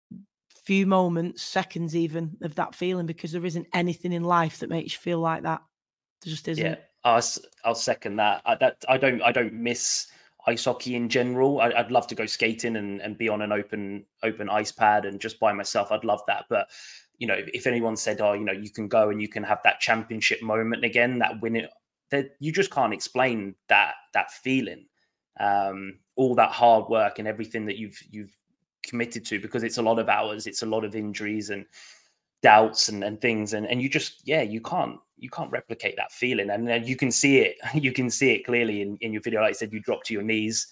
few moments, seconds even, of that feeling, because there isn't anything in life that makes you feel like that. There just isn't. Yeah, I'll second that. I don't miss ice hockey in general. I'd love to go skating and be on an open ice pad and just by myself. I'd love that. But, you know, if anyone said, oh, you know, you can go and you can have that championship moment again, that win it, that you just can't explain that feeling. All that hard work and everything that you've committed to, because it's a lot of hours, it's a lot of injuries and doubts and things, and you just, you can't replicate that feeling. And then you can see it clearly in your video. Like I said, you drop to your knees,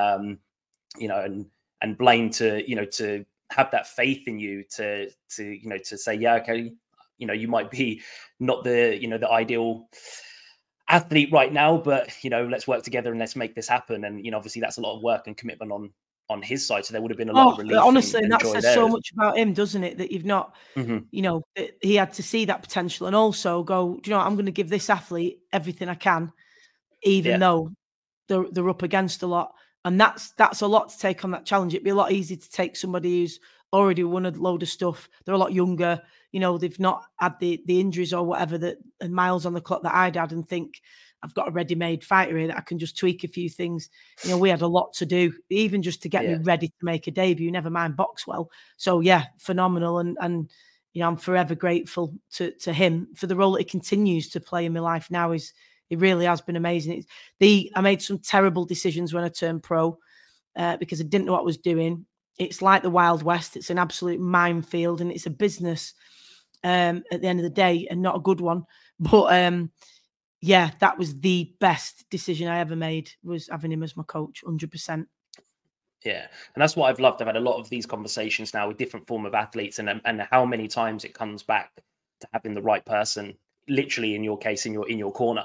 you know, and Blaine to have that faith in you to say, okay, you might be not the ideal athlete right now, but let's work together and let's make this happen. And obviously that's a lot of work and commitment on his side, so there would have been a lot of relief. Honestly, and that joy says there. so much about him, doesn't it? That you've not, that he had to see that potential and also go, do you know what, I'm going to give this athlete everything I can, even though they're up against a lot. And that's a lot to take on that challenge. It'd be a lot easier to take somebody who's already won a load of stuff. They're a lot younger. They've not had the injuries or whatever and miles on the clock that I'd had, and think I've got a ready-made fighter here that I can just tweak a few things. We had a lot to do, even just to get me ready to make a debut, never mind box well. So yeah, phenomenal. And I'm forever grateful to him for the role that he continues to play in my life now. It really has been amazing. I made some terrible decisions when I turned pro because I didn't know what I was doing. It's like the Wild West. It's an absolute minefield, and it's a business at the end of the day, and not a good one. But that was the best decision I ever made, was having him as my coach, 100%. Yeah, and that's what I've loved. I've had a lot of these conversations now with different form of athletes, and how many times it comes back to having the right person, literally in your case, in your corner.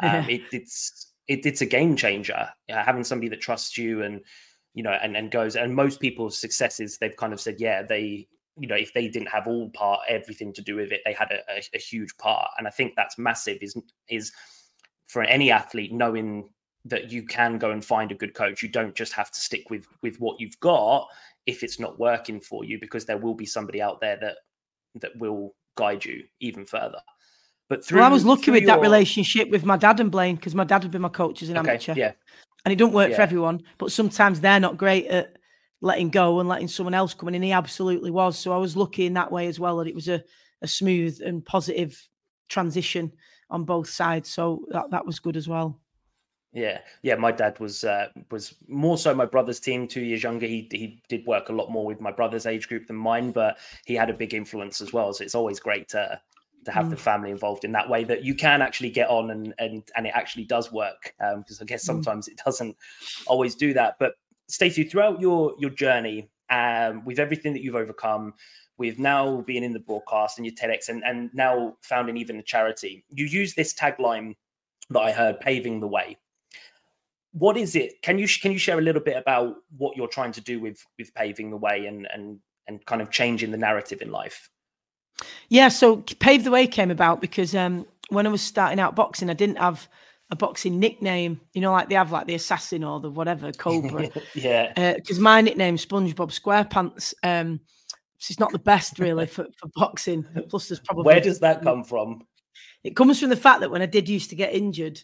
It's a game changer. Having somebody that trusts you and and goes. And most people's successes, they've kind of said, they if they didn't have everything to do with it, they had a huge part. And I think that's massive. Is for any athlete, knowing that you can go and find a good coach. You don't just have to stick with what you've got if it's not working for you, because there will be somebody out there that will guide you even further. But I was lucky with that relationship with my dad and Blaine, because my dad had been my coach as an amateur. Yeah. And it don't work for everyone, but sometimes they're not great at letting go and letting someone else come in, and he absolutely was. So I was lucky in that way as well, that it was a smooth and positive transition on both sides. So that was good as well. Yeah. My dad was more so my brother's team, 2 years younger. He did work a lot more with my brother's age group than mine, but he had a big influence as well. So it's always great to have the family involved in that way, that you can actually get on and it actually does work. Because I guess sometimes it doesn't always do that. But Stacey, throughout your journey, with everything that you've overcome, with now being in the broadcast and your TEDx and now founding even a charity, you use this tagline that I heard, paving the way. What is it? Can you share a little bit about what you're trying to do with paving the way and kind of changing the narrative in life? Yeah, so Pave the Way came about because when I was starting out boxing, I didn't have a boxing nickname, like they have like the Assassin or the whatever, Cobra. Because my nickname's SpongeBob SquarePants. It's not the best really for boxing. Plus there's probably... Where does that come from? It comes from the fact that when I did used to get injured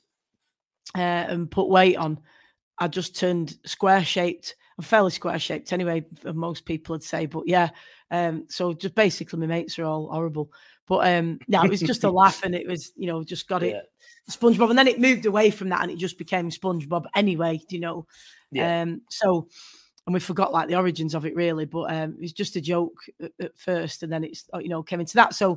and put weight on, I just turned square-shaped. I'm fairly square-shaped anyway, most people would say. But yeah, so just basically my mates are all horrible. But it was just a laugh, and it was, just got it SpongeBob. And then it moved away from that and it just became SpongeBob anyway, So, and we forgot like the origins of it really, but it was just a joke at first, and then it's, came into that. So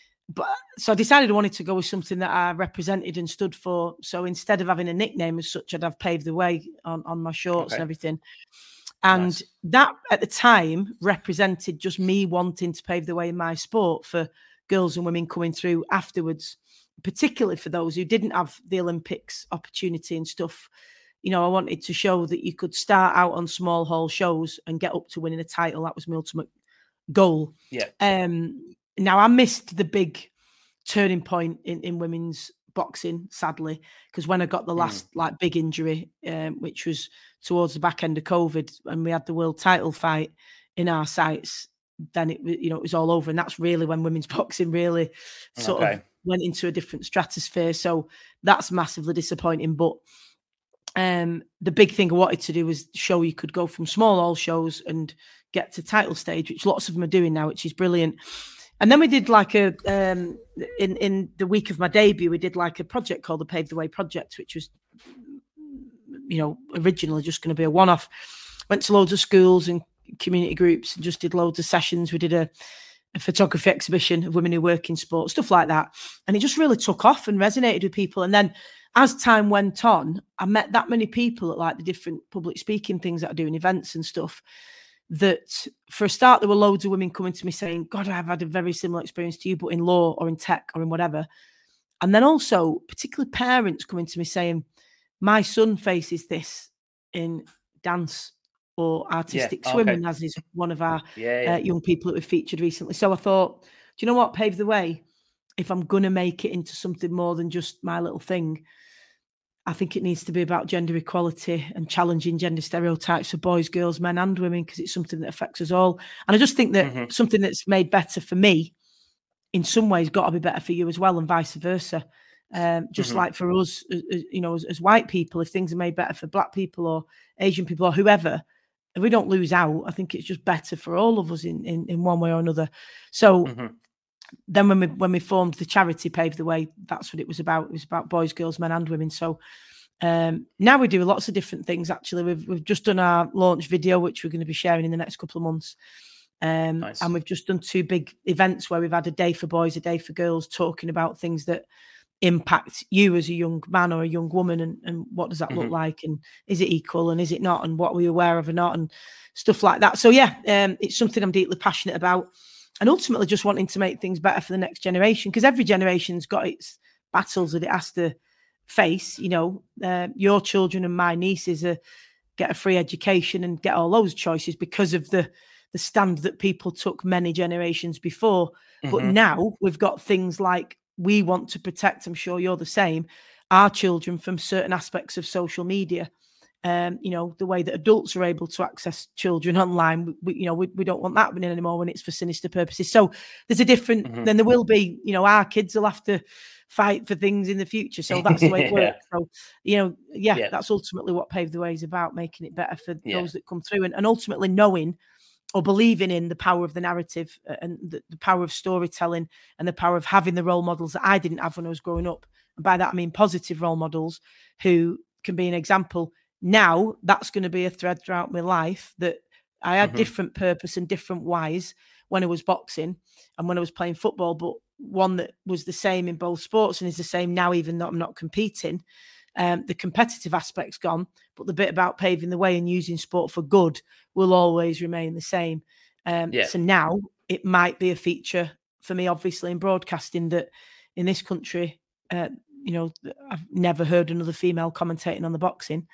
I decided I wanted to go with something that I represented and stood for. So instead of having a nickname as such, I'd have Paved the Way on my shorts and everything. And that at the time represented just me wanting to pave the way in my sport for girls and women coming through afterwards, particularly for those who didn't have the Olympics opportunity and stuff. I wanted to show that you could start out on small hall shows and get up to winning a title. That was my ultimate goal. Yeah. Now, I missed the big turning point in women's boxing, sadly, because when I got the last big injury, which was towards the back end of COVID, and we had the world title fight in our sights, then it was all over. And that's really when women's boxing really sort of went into a different stratosphere. So that's massively disappointing. But the big thing I wanted to do was show you could go from small hall shows and get to title stage, which lots of them are doing now, which is brilliant. And then we did like in the week of my debut, we did like a project called the Pave the Way Project, which was, originally just going to be a one-off. Went to loads of schools and community groups and just did loads of sessions. We did a photography exhibition of women who work in sport, stuff like that. And it just really took off and resonated with people. And then as time went on, I met that many people at like the different public speaking things that I do in events and stuff. that for a start, there were loads of women coming to me saying, God, I've had a very similar experience to you, but in law or in tech or in whatever. And then also, particularly parents coming to me saying, my son faces this in dance or artistic swimming, as is one of our young people that we've featured recently. So I thought, do you know what? Pave the way. If I'm going to make it into something more than just my little thing, I think it needs to be about gender equality and challenging gender stereotypes for boys, girls, men and women, because it's something that affects us all. And I just think that something that's made better for me in some ways got to be better for you as well, and vice versa. Just like for us, you know, as white people, if things are made better for black people or Asian people or whoever, if we don't lose out, I think it's just better for all of us in one way or another. So then when we formed the charity Pave the Way, that's what it was about. It was about boys, girls, men and women. So now we do lots of different things. Actually, we've just done our launch video, which we're going to be sharing in the next couple of months. Nice. And we've just done 2 big events where we've had a day for boys, a day for girls, talking about things that impact you as a young man or a young woman, and what does that look like, and is it equal and is it not, and what are we aware of or not, and stuff like that. So yeah, it's something I'm deeply passionate about, and ultimately just wanting to make things better for the next generation, because every generation's got its battles that it has to face. You know, your children and my nieces get a free education and get all those choices because of the stand that people took many generations before. But now we've got things like, we want to protect, I'm sure you're the same, our children from certain aspects of social media. You know, the way that adults are able to access children online, we don't want that happening anymore when it's for sinister purposes. So there's a different, then there will be, you know, our kids will have to fight for things in the future. So that's the way it works. So, you know, that's ultimately what Pave the Way is about, making it better for those that come through, and ultimately knowing or believing in the power of the narrative and the power of storytelling and the power of having the role models that I didn't have when I was growing up. And by that, I mean positive role models who can be an example. Now, that's going to be a thread throughout my life, that I had different purpose and different whys when I was boxing and when I was playing football, but one that was the same in both sports and is the same now, even though I'm not competing. The competitive aspect's gone, but the bit about paving the way and using sport for good will always remain the same. So now it might be a feature for me, obviously, in broadcasting, that in this country, you know, I've never heard another female commentating on the boxing.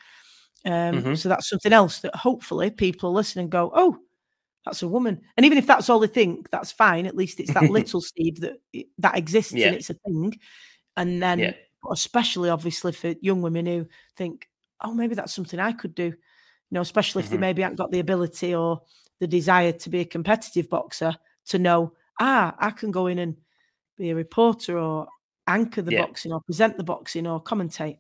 So that's something else that hopefully people listen and go, oh, that's a woman. And even if that's all they think, that's fine. At least it's that little seed that exists and it's a thing. And then especially obviously for young women who think, oh, maybe that's something I could do, you know, especially if they maybe haven't got the ability or the desire to be a competitive boxer, to know, I can go in and be a reporter or anchor the boxing or present the boxing or commentate.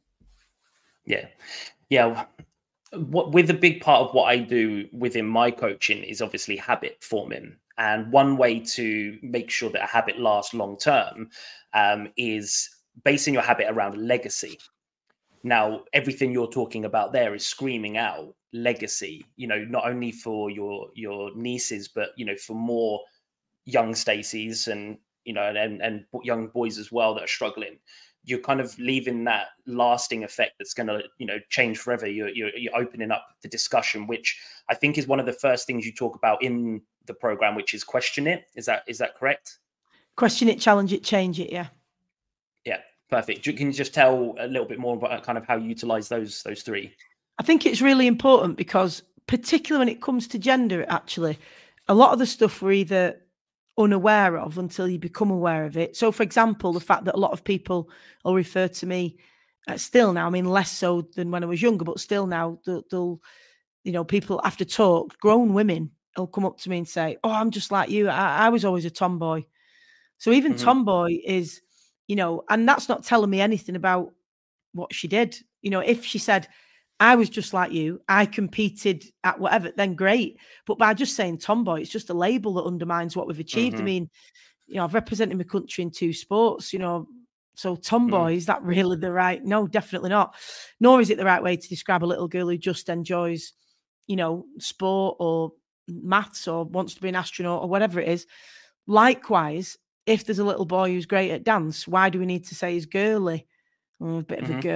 With a big part of what I do within my coaching is obviously habit forming. And one way to make sure that a habit lasts long term is basing your habit around legacy. Now, everything you're talking about there is screaming out legacy, you know, not only for your nieces, but, you know, for more young Stacys and, you know, and young boys as well that are struggling. You're kind of leaving that lasting effect that's going to, you know, change forever. You're opening up the discussion, which I think is one of the first things you talk about in the program, which is question it. Is that correct? Question it, challenge it, change it. Yeah. Yeah, perfect. Can you just tell a little bit more about kind of how you utilize those 3? I think it's really important because, particularly when it comes to gender, actually, a lot of the stuff we're either unaware of until you become aware of it. So, for example, the fact that a lot of people will refer to me still now, I mean, less so than when I was younger, but still now, they'll you know, people after talk, grown women will come up to me and say, oh, I'm just like you. I was always a tomboy. So even tomboy is, you know, and that's not telling me anything about what she did. You know, if she said, I was just like you, I competed at whatever, then great. But by just saying tomboy, it's just a label that undermines what we've achieved. I mean, you know, I've represented my country in 2 sports, you know, so tomboy, is that really the right? No, definitely not. Nor is it the right way to describe a little girl who just enjoys, you know, sport or maths or wants to be an astronaut or whatever it is. Likewise, if there's a little boy who's great at dance, why do we need to say he's girly? A bit of a girl.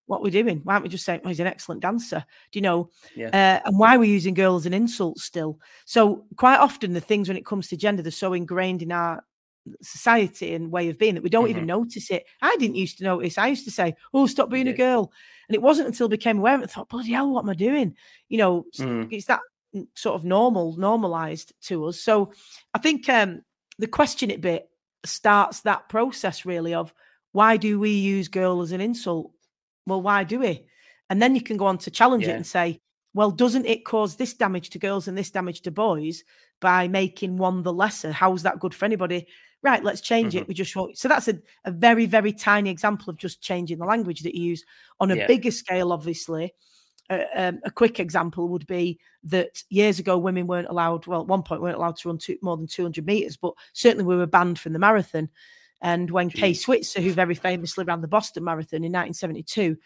what we're doing. Why aren't we just saying, oh, he's an excellent dancer? Do you know? Yeah. And why we're using girl as an insult still. So quite often the things when it comes to gender, they're so ingrained in our society and way of being that we don't even notice it. I didn't used to notice. I used to say, oh, stop being a girl. And it wasn't until I became aware of it, I thought, bloody hell, what am I doing? You know, it's that sort of normalized to us. So I think the question it bit starts that process really of why do we use girl as an insult? Well, why do we? And then you can go on to challenge it and say, well, doesn't it cause this damage to girls and this damage to boys by making one the lesser? How's that good for anybody? Right, let's change it. We just won't. So that's a very, very tiny example of just changing the language that you use. On a bigger scale, obviously, a quick example would be that years ago, women weren't allowed, well, at one point weren't allowed to run more than 200 meters, but certainly we were banned from the marathon. And when Kay Switzer, who very famously ran the Boston Marathon in 1972,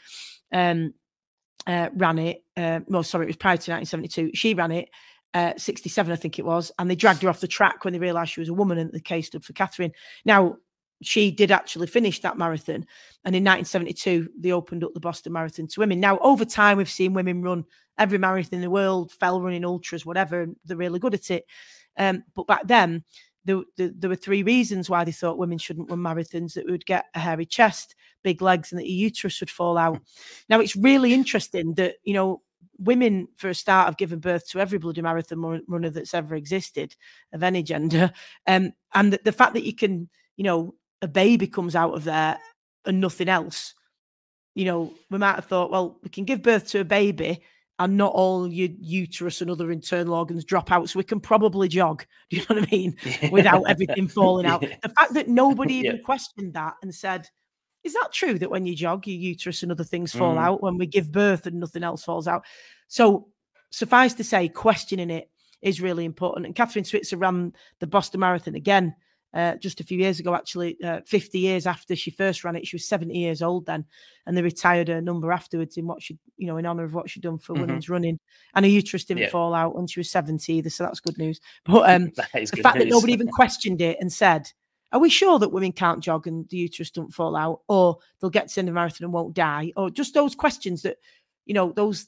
ran it. No, sorry, it was prior to 1972. She ran it, 67, I think it was. And they dragged her off the track when they realised she was a woman, and the K stood for Catherine. Now, she did actually finish that marathon. And in 1972, they opened up the Boston Marathon to women. Now, over time, we've seen women run every marathon in the world, fell running ultras, whatever, and they're really good at it. But back then, there were three reasons why they thought women shouldn't run marathons: that we would get a hairy chest, big legs, and that your uterus would fall out. Now, it's really interesting that, you know, women, for a start, have given birth to every bloody marathon runner that's ever existed of any gender. And the fact that you can, you know, a baby comes out of there and nothing else, you know, we might have thought, well, we can give birth to a baby and not all your uterus and other internal organs drop out, so we can probably jog. Do you know what I mean? Without everything falling out. The fact that nobody even questioned that and said, is that true that when you jog, your uterus and other things fall out when we give birth and nothing else falls out? So suffice to say, questioning it is really important. And Catherine Switzer ran the Boston Marathon again just a few years ago, actually, 50 years after she first ran it. She was 70 years old then, and they retired her number afterwards in what she, you know, in honor of what she'd done for women's running. And her uterus didn't fall out when she was 70 either, so that's good news. But the fact that nobody even questioned it and said, are we sure that women can't jog and the uterus don't fall out, or they'll get to the end of the marathon and won't die, or just those questions that, you know, those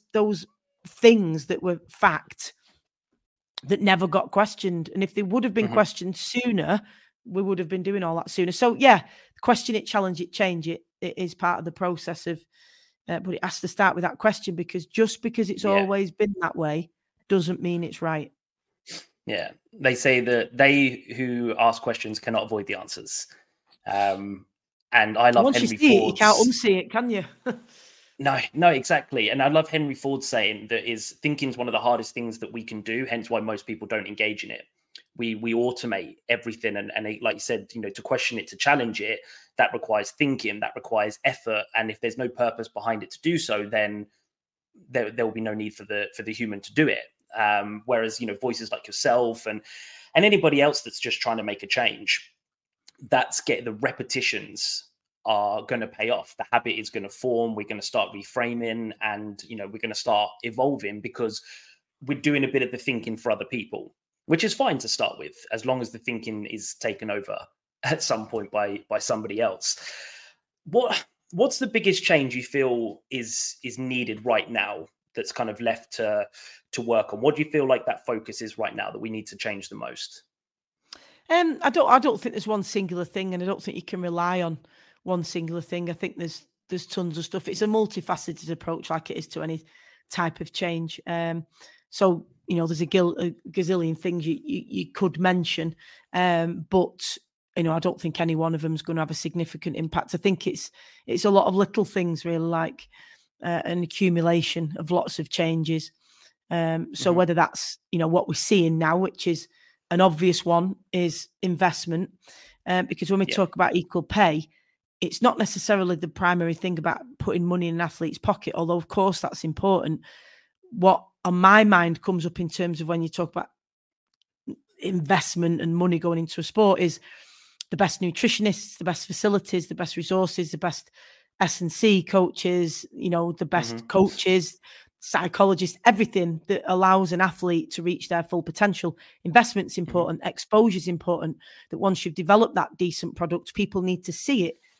things that were fact that never got questioned. And if they would have been questioned sooner, we would have been doing all that sooner. So yeah, question it, challenge it, change it. It is part of the process of, but it has to start with that question, because just because it's always been that way doesn't mean it's right. Yeah, they say that they who ask questions cannot avoid the answers. And I love once Henry you see Ford's... it, you can't unsee it, can you? No, exactly. And I love Henry Ford saying that thinking is one of the hardest things that we can do, hence why most people don't engage in it. We automate everything, and like you said, you know, to question it, to challenge it, that requires thinking, that requires effort. And if there's no purpose behind it to do so, then there will be no need for the human to do it. Whereas, you know, voices like yourself and anybody else that's just trying to make a change, the repetitions are going to pay off. The habit is going to form. We're going to start reframing, and, you know, we're going to start evolving because we're doing a bit of the thinking for other people, which is fine to start with, as long as the thinking is taken over at some point by somebody else. What's the biggest change you feel is needed right now that's kind of left to work on? What do you feel like that focus is right now that we need to change the most? I don't think there's one singular thing, and I don't think you can rely on one singular thing. I think there's tons of stuff. It's a multifaceted approach, like it is to any type of change. So, you know, there's a gazillion things you could mention, but, you know, I don't think any one of them is going to have a significant impact. I think it's a lot of little things, really, like an accumulation of lots of changes. So whether that's, you know, what we're seeing now, which is an obvious one, is investment, because when we talk about equal pay, it's not necessarily the primary thing about putting money in an athlete's pocket, although of course that's important. What on my mind comes up in terms of when you talk about investment and money going into a sport is the best nutritionists, the best facilities, the best resources, the best S&C coaches, you know, the best coaches, psychologists, everything that allows an athlete to reach their full potential. Investment's important, exposure's important, that once you've developed that decent product, people need to see it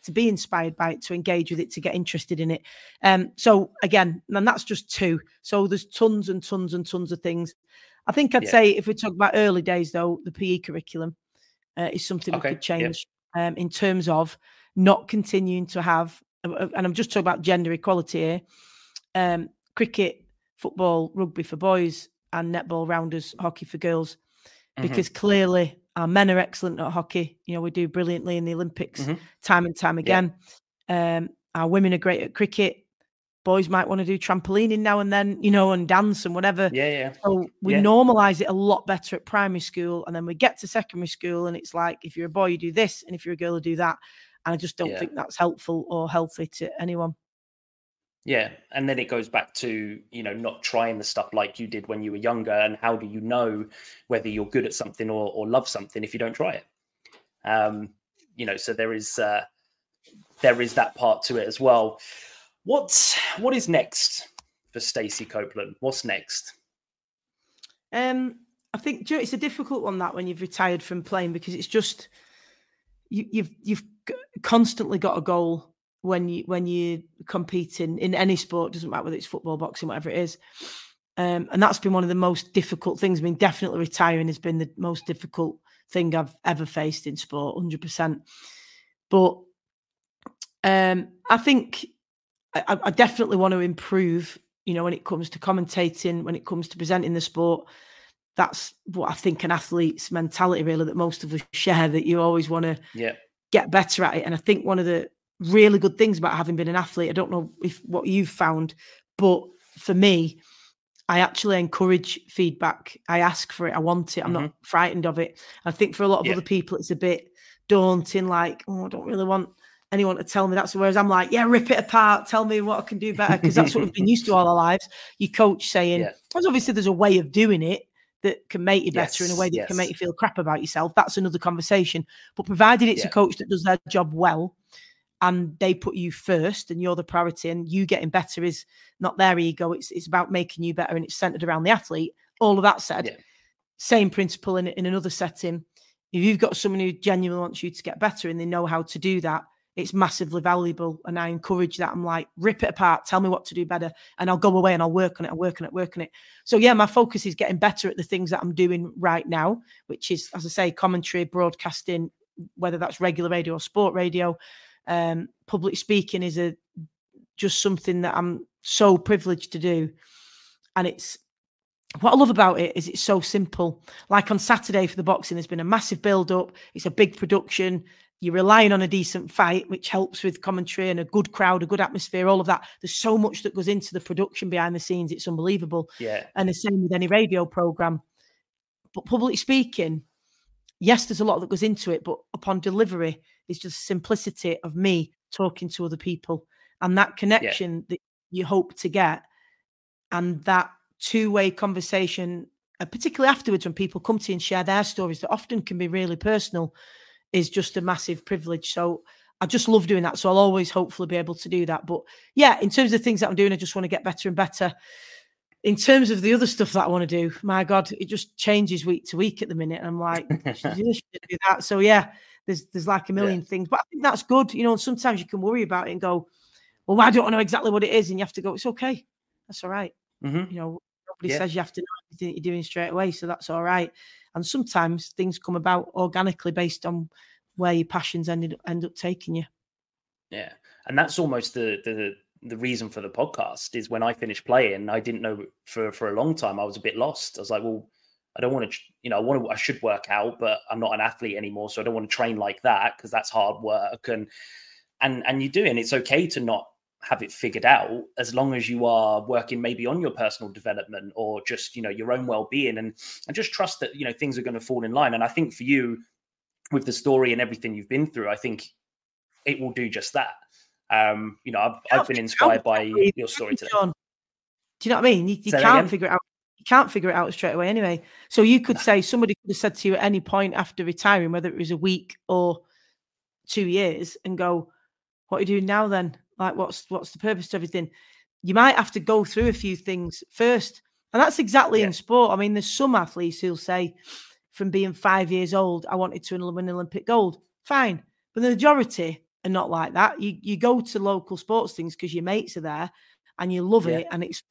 to be inspired by it, to engage with it, to get interested in it. So again, and that's just 2. So there's tons and tons and tons of things. I think I'd say if we talk about early days, though, the PE curriculum is something we could change in terms of not continuing to have, and I'm just talking about gender equality here, cricket, football, rugby for boys, and netball, rounders, hockey for girls, because clearly our men are excellent at hockey. You know, we do brilliantly in the Olympics time and time again. Our women are great at cricket. Boys might want to do trampolining now and then, you know, and dance and whatever. So we normalise it a lot better at primary school, and then we get to secondary school and it's like, if you're a boy, you do this, and if you're a girl, you do that. And I just don't think that's helpful or healthy to anyone. Yeah. And then it goes back to, you know, not trying the stuff like you did when you were younger. And how do you know whether you're good at something or love something if you don't try it? You know, so there is that part to it as well. What is next for Stacey Copeland? What's next? I think it's a difficult one, that when you've retired from playing, because it's just you've constantly got a goal when you're competing in any sport. Doesn't matter whether it's football, boxing, whatever it is. And that's been one of the most difficult things. I mean, definitely retiring has been the most difficult thing I've ever faced in sport, 100%. But I think I definitely want to improve, you know, when it comes to commentating, when it comes to presenting the sport. That's what I think an athlete's mentality, really, that most of us share, that you always want to get better at it. And I think one of the really good things about having been an athlete, I don't know what you've found, but for me, I actually encourage feedback. I ask for it. I want it. I'm not frightened of it. I think for a lot of other people, it's a bit daunting, like, oh, I don't really want anyone to tell me that. So whereas I'm like, yeah, rip it apart, tell me what I can do better, because that's what we've been used to all our lives. Your coach saying, because obviously there's a way of doing it that can make you better in a way that can make you feel crap about yourself. That's another conversation. But provided it's a coach that does their job well and they put you first and you're the priority and you getting better is not their ego. It's about making you better and it's centered around the athlete. All of that said, same principle in another setting. If you've got someone who genuinely wants you to get better and they know how to do that, it's massively valuable. And I encourage that. I'm like, rip it apart, tell me what to do better. And I'll go away and I'll work on it. So yeah, my focus is getting better at the things that I'm doing right now, which is, as I say, commentary, broadcasting, whether that's regular radio or sport radio. Public speaking is just something that I'm so privileged to do. And it's, what I love about it is it's so simple. Like on Saturday for the boxing, there's been a massive build up. It's a big production. You're relying on a decent fight, which helps with commentary and a good crowd, a good atmosphere, all of that. There's so much that goes into the production behind the scenes. It's unbelievable. And the same with any radio program. But public speaking, yes, there's a lot that goes into it, but upon delivery, it's just simplicity of me talking to other people and that connection that you hope to get, and that two-way conversation, particularly afterwards when people come to you and share their stories that often can be really personal, is just a massive privilege. So I just love doing that. So I'll always hopefully be able to do that. But yeah, in terms of things that I'm doing, I just want to get better and better. In terms of the other stuff that I want to do, my God, it just changes week to week at the minute. And I'm like, should do this, should do that. So yeah, there's like a million things. But I think that's good. You know, sometimes you can worry about it and go, well, I don't know exactly what it is. And you have to go, it's okay. That's all right. You know, nobody says you have to know everything that you're doing straight away. So that's all right. And sometimes things come about organically based on where your passions end up taking you. Yeah. And that's almost the reason for the podcast is when I finished playing, I didn't know for a long time. I was a bit lost. I was like, well, I don't want to, you know, I should work out, but I'm not an athlete anymore. So I don't want to train like that because that's hard work. And you do, and it's okay to not have it figured out as long as you are working maybe on your personal development or just, you know, your own well-being and just trust that, you know, things are going to fall in line. And I think for you with the story and everything you've been through, I think it will do just that. You know, I've been inspired by your story today. Do you know what I mean? You can't figure it out. You can't figure it out straight away anyway. So you could say, somebody could have said to you at any point after retiring, whether it was a week or 2 years, and go, what are you doing now then? Like, what's the purpose to everything? You might have to go through a few things first. And that's exactly in sport. I mean, there's some athletes who'll say from being 5 years old, I wanted to win Olympic gold. Fine. But the majority are not like that. You go to local sports things because your mates are there and you love it,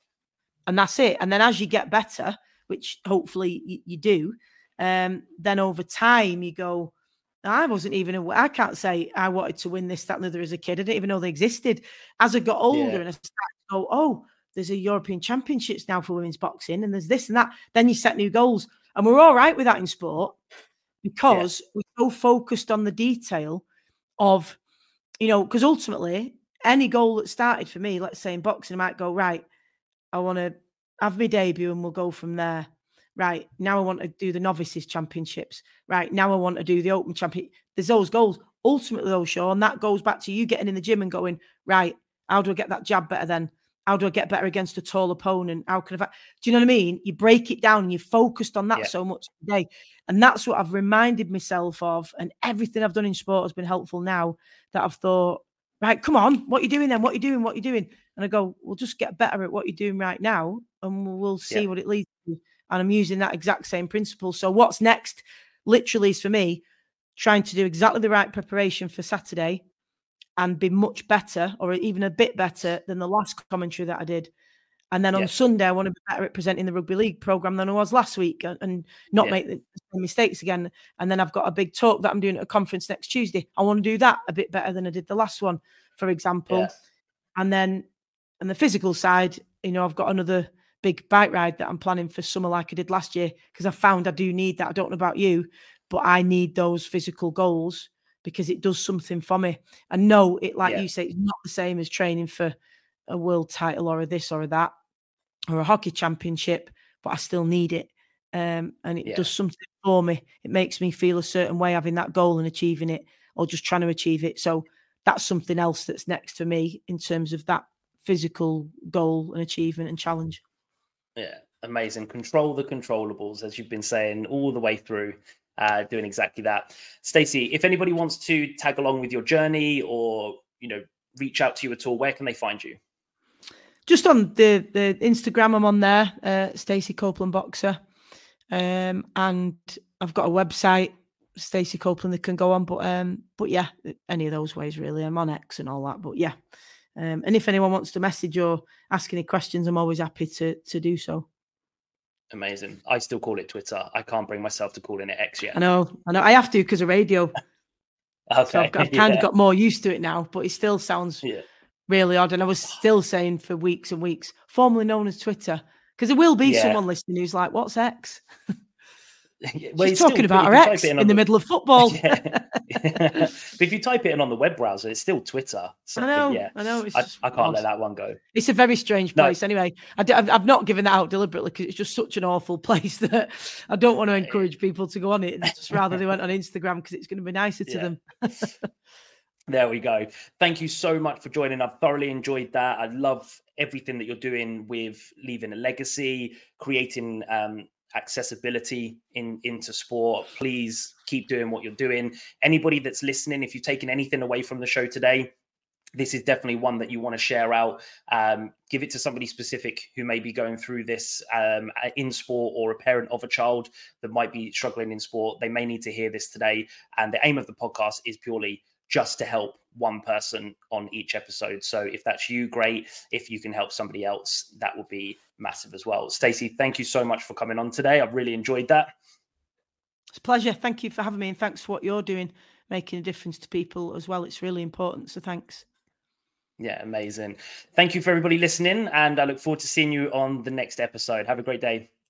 and that's it. And then as you get better, which hopefully you do, then over time you go, I wasn't even aware. I can't say I wanted to win this, that, and the other as a kid. I didn't even know they existed. As I got older and I started to go, oh, there's a European Championships now for women's boxing, and there's this and that. Then you set new goals. And we're all right with that in sport because we're so focused on the detail of, because ultimately any goal that started for me, let's say in boxing, I might go, right, I want to have my debut and we'll go from there. Right, now I want to do the novices championships. Right, now I want to do the open champion. There's those goals. Ultimately, though, Sean, that goes back to you getting in the gym and going, right, how do I get that jab better then? How do I get better against a tall opponent? How can I? Do you know what I mean? You break it down and you're focused on that so much today. And that's what I've reminded myself of. And everything I've done in sport has been helpful now that I've thought, right, come on, what are you doing then? What are you doing? What are you doing? And I go, we'll just get better at what you're doing right now and we'll see what it leads to. And I'm using that exact same principle. So what's next literally is for me trying to do exactly the right preparation for Saturday and be much better or even a bit better than the last commentary that I did. And then on Sunday, I want to be better at presenting the rugby league programme than I was last week and not make the mistakes again. And then I've got a big talk that I'm doing at a conference next Tuesday. I want to do that a bit better than I did the last one, for example. And then on the physical side, I've got another big bike ride that I'm planning for summer like I did last year because I found I do need that. I don't know about you, but I need those physical goals because it does something for me. And no, you say, it's not the same as training for a world title or a this or a that or a hockey championship, but I still need it. And it does something for me. It makes me feel a certain way having that goal and achieving it or just trying to achieve it. So that's something else that's next for me in terms of that physical goal and achievement and challenge. Yeah, amazing. Control the controllables, as you've been saying all the way through, doing exactly that. Stacey, if anybody wants to tag along with your journey or, reach out to you at all, where can they find you? Just on the Instagram, I'm on there, Stacey Copeland Boxer. And I've got a website, Stacey Copeland, that can go on. But yeah, any of those ways, really. I'm on X and all that. But yeah. And if anyone wants to message or ask any questions, I'm always happy to do so. Amazing. I still call it Twitter. I can't bring myself to calling it X yet. I know. I have to because of radio. Okay. So I've kind of got more used to it now, but it still sounds really odd. And I was still saying for weeks and weeks, formerly known as Twitter, because there will be someone listening who's like, what's X? Well, she's talking about her ex in the middle of football. But if you type it in on the web browser, it's still Twitter. So, I know. I can't let that one go. It's a very strange place. Anyway, I've not given that out deliberately because it's just such an awful place that I don't want to encourage people to go on it. Just rather they went on Instagram because it's going to be nicer to them. There we go. Thank you so much for joining. I've thoroughly enjoyed that. I love everything that you're doing with leaving a legacy, creating accessibility into sport. Please keep doing what you're doing. Anybody that's listening, if you've taken anything away from the show today, this is definitely one that you want to share out. Give it to somebody specific who may be going through this in sport, or a parent of a child that might be struggling in sport. They may need to hear this today. And the aim of the podcast is purely just to help one person on each episode. So if that's you, great. If you can help somebody else, that would be massive as well. Stacey, thank you so much for coming on today. I've really enjoyed that. It's a pleasure. Thank you for having me, and thanks for what you're doing, making a difference to people as well. It's really important. So thanks. Yeah, amazing. Thank you for everybody listening, and I look forward to seeing you on the next episode. Have a great day.